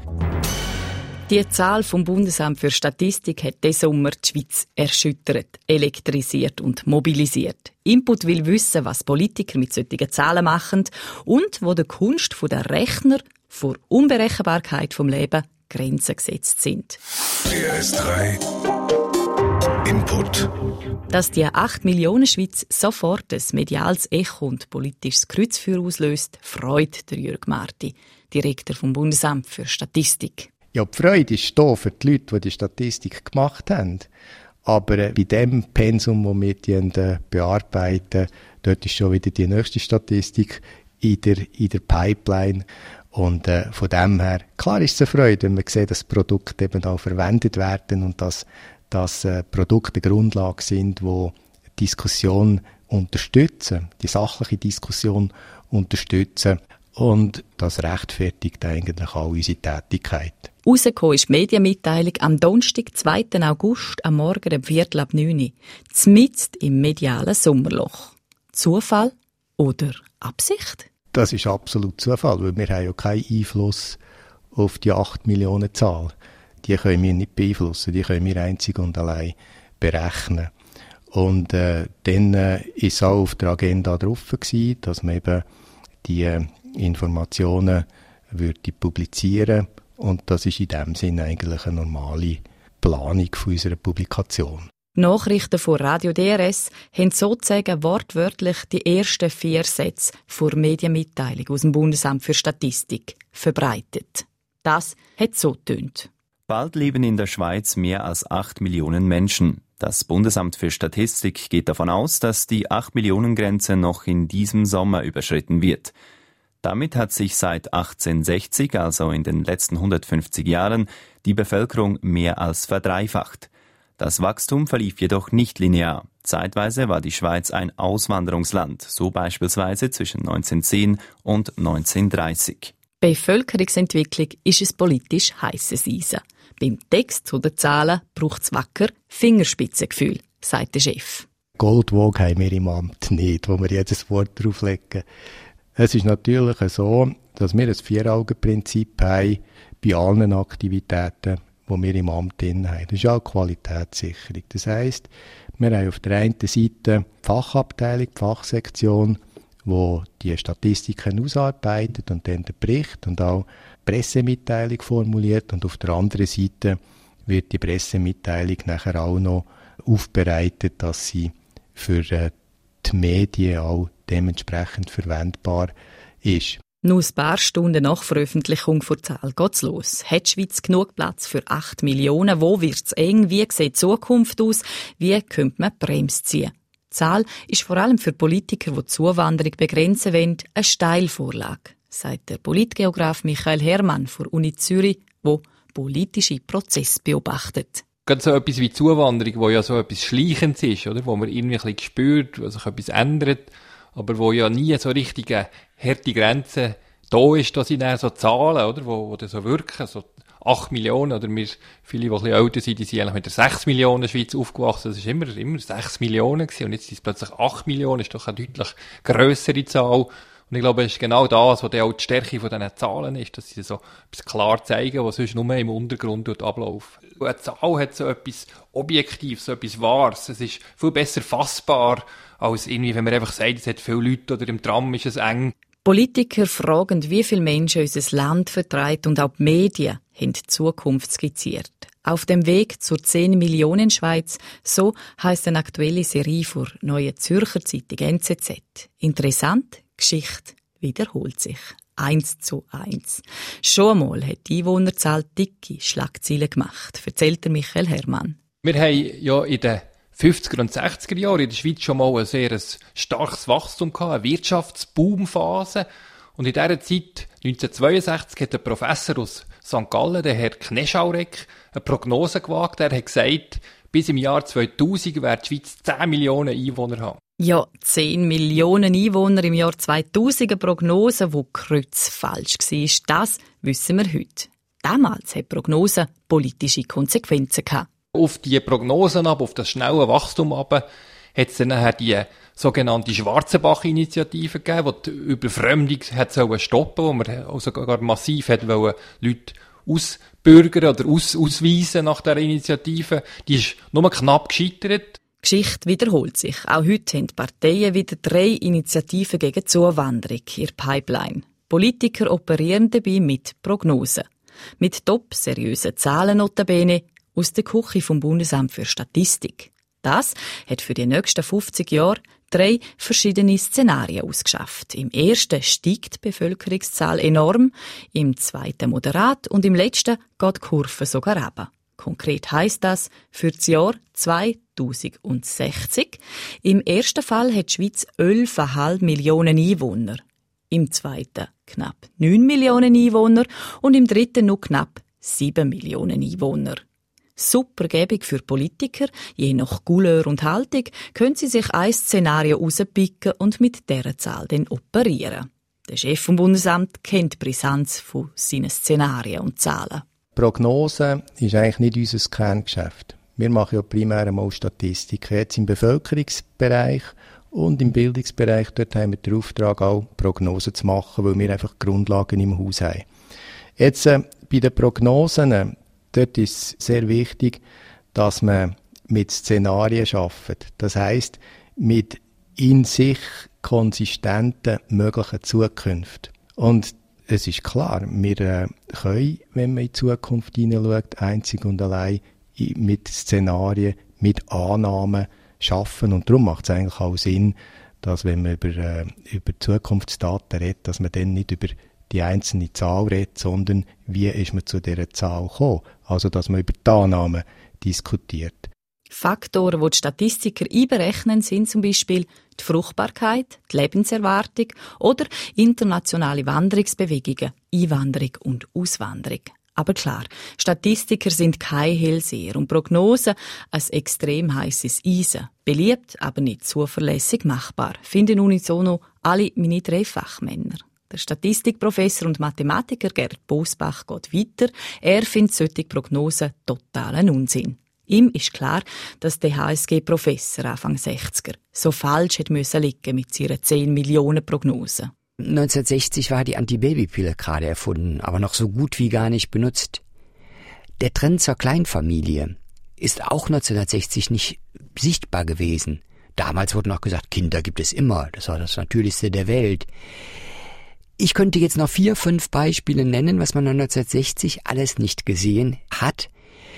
Die Zahl vom Bundesamt für Statistik hat diesen Sommer die Schweiz erschüttert, elektrisiert und mobilisiert. Input will wissen, was Politiker mit solchen Zahlen machen und wo der Kunst der Rechner vor Unberechenbarkeit vom Leben Grenzen gesetzt sind. RS3 Input. Dass die 8 Millionen Schweiz sofort ein mediales Echo und politisches Kreuzfeuer auslöst, freut der Jürg Marti, Direktor vom Bundesamt für Statistik. Ja, die Freude ist da für die Leute, die die Statistik gemacht haben. Aber bei dem Pensum, das wir die bearbeiten, dort ist schon wieder die nächste Statistik in der Pipeline. Und von dem her, klar ist es eine Freude, wenn man sieht, dass Produkte eben auch verwendet werden und dass Produkte Grundlage sind, die Diskussion unterstützen, die sachliche Diskussion unterstützen. Und das rechtfertigt eigentlich auch unsere Tätigkeit. Rausgekommen ist die Medienmitteilung am Donnerstag, 2. August, am Morgen um 8:45 Uhr, mitten im medialen Sommerloch. Zufall oder Absicht? Das ist absolut Zufall, weil wir haben ja keinen Einfluss auf die 8 Millionen Zahl. Die können wir nicht beeinflussen, die können wir einzig und allein berechnen. Und dann ist auch auf der Agenda drauf gewesen, dass man eben die Informationen würde publizieren, und das ist in dem Sinne eigentlich eine normale Planung von unserer Publikation. Die Nachrichten von Radio DRS haben sozusagen wortwörtlich die ersten 4 Sätze vor Medienmitteilung aus dem Bundesamt für Statistik verbreitet. Das hat so getönt. Bald leben in der Schweiz mehr als 8 Millionen Menschen. Das Bundesamt für Statistik geht davon aus, dass die 8-Millionen-Grenze noch in diesem Sommer überschritten wird. Damit hat sich seit 1860, also in den letzten 150 Jahren, die Bevölkerung mehr als verdreifacht. Das Wachstum verlief jedoch nicht linear. Zeitweise war die Schweiz ein Auswanderungsland, so beispielsweise zwischen 1910 und 1930. Bevölkerungsentwicklung ist ein politisch heisses Eisen. Beim Text zu den Zahlen braucht es wacker Fingerspitzengefühl, sagt der Chef. Goldwaage haben wir im Amt nicht, wo wir jedes Wort drauflegen. Es ist natürlich so, dass wir ein 4-Augen-Prinzip haben bei allen Aktivitäten, die wir im Amt drin haben. Das ist auch Qualitätssicherung. Das heisst, wir haben auf der einen Seite die Fachabteilung, die Fachsektion, wo die Statistiken ausarbeitet und dann den Bericht und auch Pressemitteilung formuliert, und auf der anderen Seite wird die Pressemitteilung nachher auch noch aufbereitet, dass sie für die Medien auch dementsprechend verwendbar ist. Nur ein paar Stunden nach Veröffentlichung der Zahl geht's los. Hat die Schweiz genug Platz für 8 Millionen? Wo wird's eng? Wie sieht die Zukunft aus? Wie könnte man die Bremse ziehen? Die Zahl ist vor allem für Politiker, die Zuwanderung begrenzen wollen, eine Steilvorlage, sagt der Politgeograf Michael Hermann von Uni Zürich, der politische Prozesse beobachtet. Gerade so etwas wie Zuwanderung, wo ja so etwas Schleichendes ist, oder? Wo man irgendwie ein bisschen spürt, wo sich etwas ändert, aber wo ja nie so richtig eine harte Grenze da ist, dass sie dann so Zahlen, oder? Wo dann so wirken, so 8 Millionen, oder wir, viele, die ein bisschen älter sind, die sind eigentlich mit der 6 Millionen in der Schweiz aufgewachsen, das ist immer 6 Millionen gewesen, und jetzt sind es plötzlich 8 Millionen, ist doch eine deutlich grössere Zahl. Und ich glaube, es ist genau das, was auch die Stärke von diesen Zahlen ist, dass sie so etwas klar zeigen, was sonst nur im Untergrund abläuft. Eine Zahl hat so etwas Objektives, so etwas Wahres. Es ist viel besser fassbar, als irgendwie, wenn man einfach sagt, es hat viele Leute oder im Tram ist es eng. Politiker fragen, wie viele Menschen unser Land vertreibt, und auch die Medien haben die Zukunft skizziert. Auf dem Weg zur 10 Millionen Schweiz, so heisst eine aktuelle Serie vor Neue Zürcher Zeitung NZZ. Interessant, Geschichte wiederholt sich. 1:1. Schon einmal hat die Einwohnerzahl dicke Schlagzeilen gemacht, erzählt der Michael Hermann. Wir haben ja in den 50er und 60er Jahren in der Schweiz schon mal ein sehr starkes Wachstum gehabt, eine Wirtschaftsboomphase. Und in dieser Zeit, 1962, hat ein Professor aus St. Gallen, der Herr Kneschaureck, eine Prognose gewagt. Er hat gesagt, bis im Jahr 2000 wird die Schweiz 10 Millionen Einwohner haben. Ja, 10 Millionen Einwohner im Jahr 2000, eine Prognose, die kreuzfalsch war. Das wissen wir heute. Damals hat die Prognose politische Konsequenzen gehabt. Auf die Prognosen ab, auf das schnelle Wachstum ab, hat es dann nachher die sogenannte Schwarzenbach-Initiative gegeben, die die Überfremdung hat stoppen, wo man sogar massiv hat Leute ausbürgern oder ausweisen nach dieser Initiative. Die ist nur knapp gescheitert. Die Geschichte wiederholt sich. Auch heute haben die Parteien wieder 3 Initiativen gegen Zuwanderung in der Pipeline. Politiker operieren dabei mit Prognosen. Mit top seriösen Zahlen notabene aus der Küche vom Bundesamt für Statistik. Das hat für die nächsten 50 Jahre 3 verschiedene Szenarien ausgeschafft. Im ersten steigt die Bevölkerungszahl enorm, im zweiten moderat und im letzten geht die Kurve sogar runter. Konkret heisst das für das Jahr 2060. Im ersten Fall hat die Schweiz 11,5 Millionen Einwohner. im zweiten knapp 9 Millionen Einwohner und im dritten noch knapp 7 Millionen Einwohner. Super Gebung für Politiker, je nach Couleur und Haltung können sie sich ein Szenario rauspicken und mit dieser Zahl dann operieren. Der Chef vom Bundesamt kennt die Brisanz von seinen Szenarien und Zahlen. Prognose ist eigentlich nicht unser Kerngeschäft. Wir machen ja primär einmal Statistiken. Jetzt im Bevölkerungsbereich und im Bildungsbereich, dort haben wir den Auftrag, auch Prognosen zu machen, weil wir einfach Grundlagen im Haus haben. Jetzt bei den Prognosen, dort ist es sehr wichtig, dass man mit Szenarien arbeitet. Das heisst, mit in sich konsistenten möglichen Zukunft. Und es ist klar, wir können, wenn man in die Zukunft hineinschaut, einzig und allein mit Szenarien, mit Annahmen arbeiten. Und darum macht es eigentlich auch Sinn, dass wenn man über Zukunftsdaten redet, dass man dann nicht über die einzelne Zahl redet, sondern wie ist man zu dieser Zahl gekommen. Also, dass man über die Annahmen diskutiert. Faktoren, die die Statistiker einberechnen, sind zum Beispiel die Fruchtbarkeit, die Lebenserwartung oder internationale Wanderungsbewegungen, Einwanderung und Auswanderung. Aber klar, Statistiker sind keine Hellseher und Prognosen ein extrem heisses Eisen. Beliebt, aber nicht zuverlässig machbar, finden unisono alle meine 3 Fachmänner. Der Statistikprofessor und Mathematiker Gerd Bosbach geht weiter. Er findet solche Prognosen totalen Unsinn. Ihm ist klar, dass der HSG-Professor Anfang 60er so falsch hätte müssen liegen mit seiner 10 Millionen Prognose. 1960 war die Antibabypille gerade erfunden, aber noch so gut wie gar nicht benutzt. Der Trend zur Kleinfamilie ist auch 1960 nicht sichtbar gewesen. Damals wurde noch gesagt, Kinder gibt es immer, das war das Natürlichste der Welt. Ich könnte jetzt noch 4, 5 Beispiele nennen, was man 1960 alles nicht gesehen hat.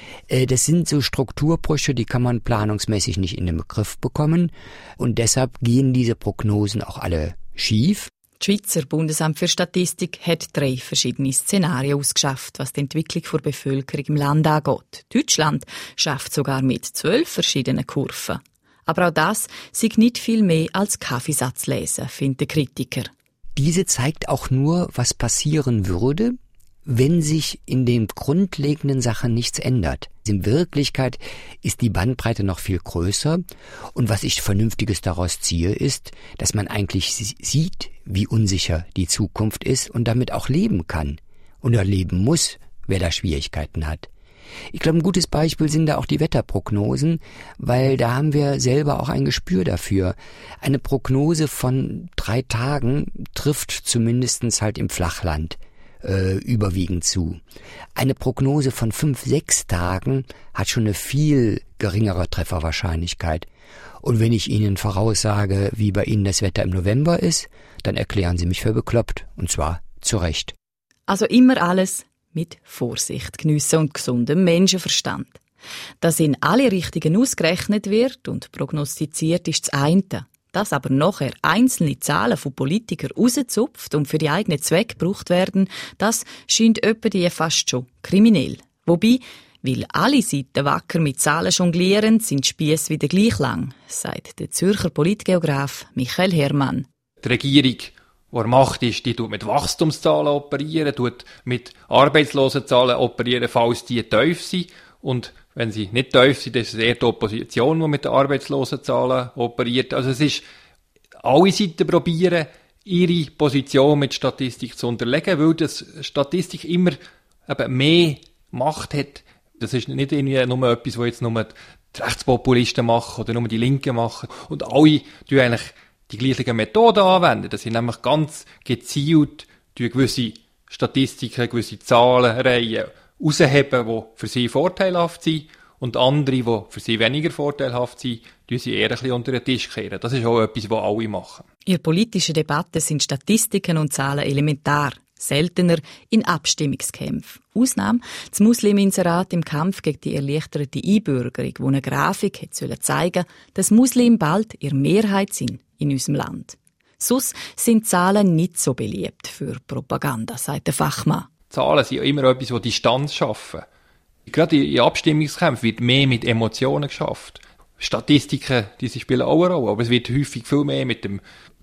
Das sind so Strukturbrüche, die kann man planungsmäßig nicht in den Begriff bekommen. Und deshalb gehen diese Prognosen auch alle schief. Das Schweizer Bundesamt für Statistik hat 3 verschiedene Szenarien ausgeschafft, was die Entwicklung der Bevölkerung im Land angeht. Deutschland schafft sogar mit 12 verschiedenen Kurven. Aber auch das sei nicht viel mehr als Kaffeesatz lesen, findet der Kritiker. Diese zeigt auch nur, was passieren würde, wenn sich in den grundlegenden Sachen nichts ändert. In Wirklichkeit ist die Bandbreite noch viel größer und was ich Vernünftiges daraus ziehe, ist, dass man eigentlich sieht, wie unsicher die Zukunft ist und damit auch leben kann oder leben muss, wer da Schwierigkeiten hat. Ich glaube, ein gutes Beispiel sind da auch die Wetterprognosen, weil da haben wir selber auch ein Gespür dafür. Eine Prognose von 3 Tagen trifft zumindest halt im Flachland überwiegend zu. Eine Prognose von 5, 6 Tagen hat schon eine viel geringere Trefferwahrscheinlichkeit. Und wenn ich Ihnen voraussage, wie bei Ihnen das Wetter im November ist, dann erklären Sie mich für bekloppt. Und zwar zu Recht. Also immer alles mit Vorsicht geniessen und gesundem Menschenverstand. Dass in alle Richtungen ausgerechnet wird und prognostiziert ist das eine. Dass aber nachher einzelne Zahlen von Politikern rauszupft und für die eigenen Zwecke gebraucht werden, das scheint öppe fast schon kriminell. Wobei, weil alle Seiten wacker mit Zahlen jonglieren, sind die Spiesse wieder gleich lang, sagt der Zürcher Politgeograf Michael Herrmann. Die Regierung, die an der Macht ist, die tut mit Wachstumszahlen operieren, tut mit Arbeitslosenzahlen operieren, falls die tief sind. Und wenn sie nicht tief sind, dann ist es eher die Opposition, die mit den Arbeitslosenzahlen operiert. Also es ist, alle Seiten probieren, ihre Position mit Statistik zu unterlegen, weil das Statistik immer eben mehr Macht hat. Das ist nicht irgendwie nur etwas, was jetzt nur die Rechtspopulisten machen oder nur die Linken machen. Und alle tun eigentlich die gleichen Methoden anwenden. Das sind nämlich ganz gezielt gewisse Statistiken, gewisse Zahlenreihen rausheben, die für sie vorteilhaft sind, und andere, die für sie weniger vorteilhaft sind, tun sie eher ein bisschen unter den Tisch kehren. Das ist auch etwas, was alle machen. In politischen Debatten sind Statistiken und Zahlen elementar, seltener in Abstimmungskämpfen. Ausnahme das Musliminserat im Kampf gegen die erleichterte Einbürgerung, wo eine Grafik hätte zeigen sollen, dass Muslime bald ihre Mehrheit sind in unserem Land. Sonst sind Zahlen nicht so beliebt für Propaganda, sagt der Fachmann. Zahlen sind ja immer etwas, das Distanz schaffen. Gerade in Abstimmungskämpfen wird mehr mit Emotionen geschafft. Statistiken, die spielen auch eine Rolle, aber es wird häufig viel mehr mit dem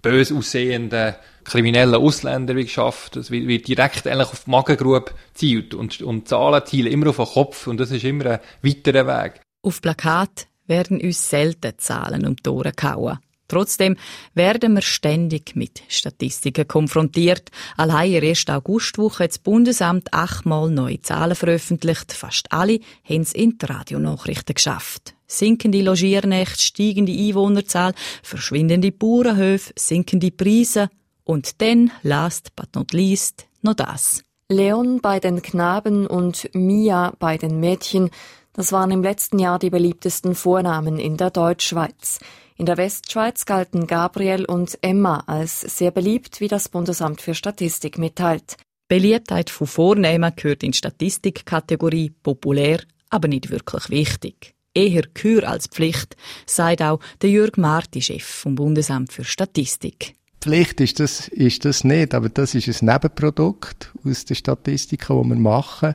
böse aussehenden kriminellen Ausländer wie geschafft. Das wird direkt eigentlich auf die Magengrube gezielt und Zahlen zielen immer auf den Kopf und das ist immer ein weiterer Weg. Auf Plakat werden uns selten Zahlen um die Ohren gehauen. Trotzdem werden wir ständig mit Statistiken konfrontiert. Allein in der 1. Augustwoche hat das Bundesamt 8-mal neue Zahlen veröffentlicht. Fast alle haben es in die Radionachrichten geschafft. Sinkende Logiernächte, steigende Einwohnerzahl, verschwindende Bauernhöfe, sinkende Preise und dann, last but not least, noch das. Leon bei den Knaben und Mia bei den Mädchen, das waren im letzten Jahr die beliebtesten Vornamen in der Deutschschweiz. In der Westschweiz galten Gabriel und Emma als sehr beliebt, wie das Bundesamt für Statistik mitteilt. Beliebtheit von Vornamen gehört in die Statistikkategorie populär, aber nicht wirklich wichtig. Eher Kür als Pflicht, sagt auch der Jürg Marti, Chef vom Bundesamt für Statistik. Pflicht ist das nicht, aber das ist ein Nebenprodukt aus den Statistiken, die wir machen.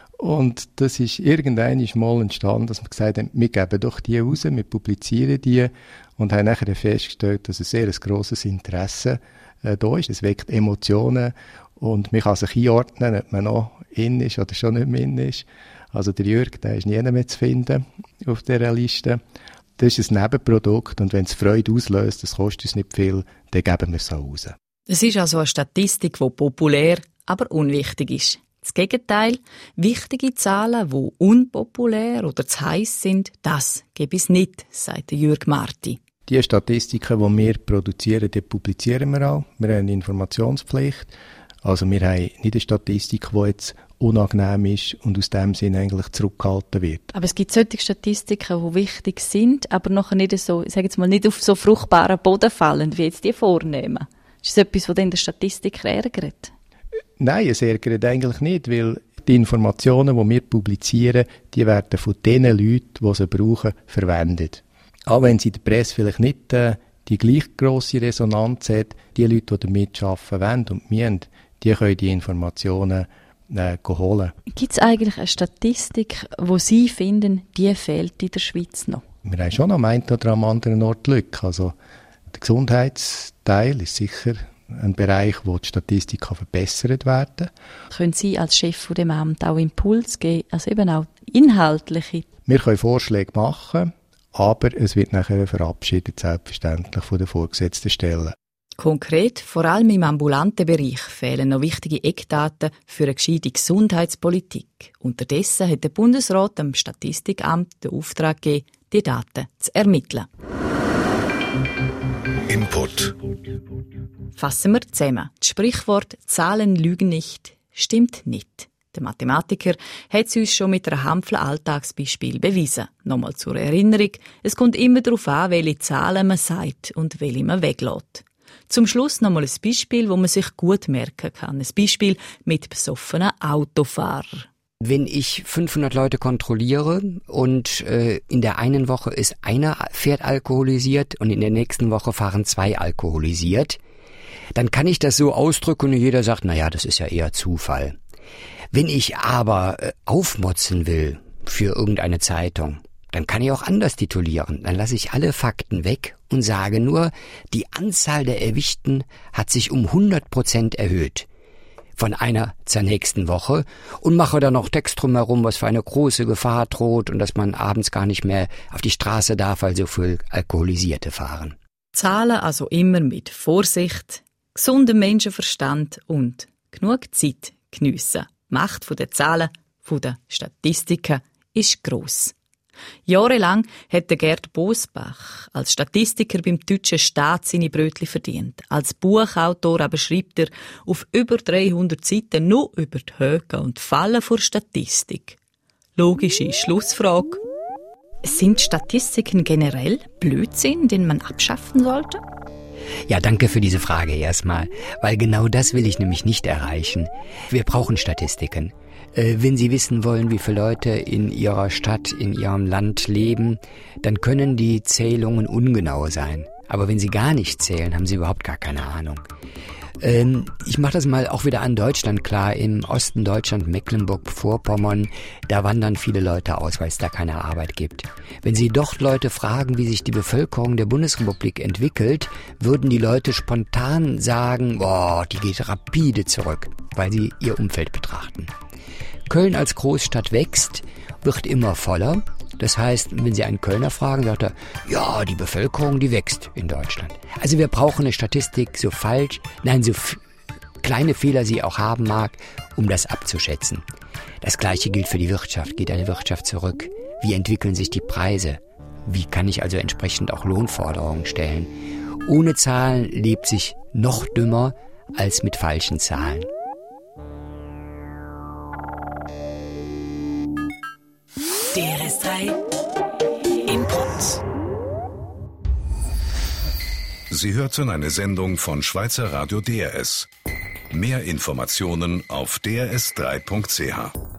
Und das ist irgendwann mal entstanden, dass wir gesagt haben, wir geben doch die raus, wir publizieren die und haben nachher festgestellt, dass ein sehr grosses Interesse da ist. Es weckt Emotionen und man kann sich einordnen, ob man noch in ist oder schon nicht mehr in ist. Also der Jürg, der ist nie mehr zu finden auf dieser Liste. Das ist ein Nebenprodukt und wenn es Freude auslöst, das kostet uns nicht viel, dann geben wir es auch raus. Es ist also eine Statistik, die populär, aber unwichtig ist. Das Gegenteil, wichtige Zahlen, die unpopulär oder zu heiss sind, das gebe es nicht, sagt Jürg Marti. Die Statistiken, die wir produzieren, die publizieren wir auch. Wir haben eine Informationspflicht. Also wir haben nicht eine Statistik, die jetzt unangenehm ist und aus dem Sinn eigentlich zurückgehalten wird. Aber es gibt solche Statistiken, die wichtig sind, aber nachher nicht so, ich sage jetzt mal, nicht auf so fruchtbaren Boden fallen, wie jetzt die vornehmen. Ist das etwas, was den der Statistiker ärgert? Nein, es ärgert eigentlich nicht, weil die Informationen, die wir publizieren, die werden von den Leuten, die sie brauchen, verwendet. Auch wenn sie in der Presse vielleicht nicht die gleich grosse Resonanz hat, die Leute, die damit arbeiten wollen und müssen, die können die Informationen holen. Gibt es eigentlich eine Statistik, wo Sie finden, die fehlt in der Schweiz noch? Wir haben schon am einen oder am anderen Ort Glück. Also der Gesundheitsteil ist sicher ein Bereich, wo die Statistik verbessert werden kann. Können Sie als Chef von dem Amt auch Impuls geben, also eben auch inhaltliche? Wir können Vorschläge machen, aber es wird nachher verabschiedet, selbstverständlich von den vorgesetzten Stellen. Konkret, vor allem im ambulanten Bereich, fehlen noch wichtige Eckdaten für eine gescheite Gesundheitspolitik. Unterdessen hat der Bundesrat dem Statistikamt den Auftrag gegeben, die Daten zu ermitteln. Input. Fassen wir zusammen. Das Sprichwort «Zahlen lügen nicht» stimmt nicht. Der Mathematiker hat es uns schon mit einem Handvoll Alltagsbeispiel bewiesen. Nochmal zur Erinnerung, es kommt immer darauf an, welche Zahlen man sagt und welche man weglässt. Zum Schluss nochmal ein Beispiel, wo man sich gut merken kann. Ein Beispiel mit besoffenen Autofahrern. Wenn ich 500 Leute kontrolliere und in der einen Woche ist einer fährt alkoholisiert und in der nächsten Woche fahren 2 alkoholisiert, dann kann ich das so ausdrücken und jeder sagt, naja, das ist ja eher Zufall. Wenn ich aber aufmotzen will für irgendeine Zeitung, dann kann ich auch anders titulieren. Dann lasse ich alle Fakten weg und sage nur, die Anzahl der Erwischten hat sich um 100% erhöht. Von einer zur nächsten Woche und mache dann noch Text drumherum, was für eine große Gefahr droht und dass man abends gar nicht mehr auf die Straße darf, weil so viel Alkoholisierte fahren. Zahlen also immer mit Vorsicht, gesundem Menschenverstand und genug Zeit geniessen. Die Macht der Zahlen, der Statistiken ist gross. Jahrelang hat der Gerd Bosbach als Statistiker beim deutschen Staat seine Brötchen verdient. Als Buchautor aber schreibt er auf über 300 Seiten nur über die Höhen und Fallen der Statistik. Logische Schlussfrage. Sind Statistiken generell Blödsinn, den man abschaffen sollte? Ja, danke für diese Frage erstmal, weil genau das will ich nämlich nicht erreichen. Wir brauchen Statistiken. Wenn Sie wissen wollen, wie viele Leute in Ihrer Stadt, in Ihrem Land leben, dann können die Zählungen ungenau sein. Aber wenn Sie gar nicht zählen, haben Sie überhaupt gar keine Ahnung. Ich mache das mal auch wieder an Deutschland klar. Im Osten Deutschland, Mecklenburg-Vorpommern, da wandern viele Leute aus, weil es da keine Arbeit gibt. Wenn Sie dort Leute fragen, wie sich die Bevölkerung der Bundesrepublik entwickelt, würden die Leute spontan sagen, boah, die geht rapide zurück, weil sie ihr Umfeld betrachten. Köln als Großstadt wächst, wird immer voller. Das heißt, wenn Sie einen Kölner fragen, sagt er, ja, die Bevölkerung, die wächst in Deutschland. Also wir brauchen eine Statistik, so kleine Fehler sie auch haben mag, um das abzuschätzen. Das Gleiche gilt für die Wirtschaft. Geht eine Wirtschaft zurück? Wie entwickeln sich die Preise? Wie kann ich also entsprechend auch Lohnforderungen stellen? Ohne Zahlen lebt sich noch dümmer als mit falschen Zahlen. DRS3 Input. Sie hörten eine Sendung von Schweizer Radio DRS. Mehr Informationen auf drs3.ch.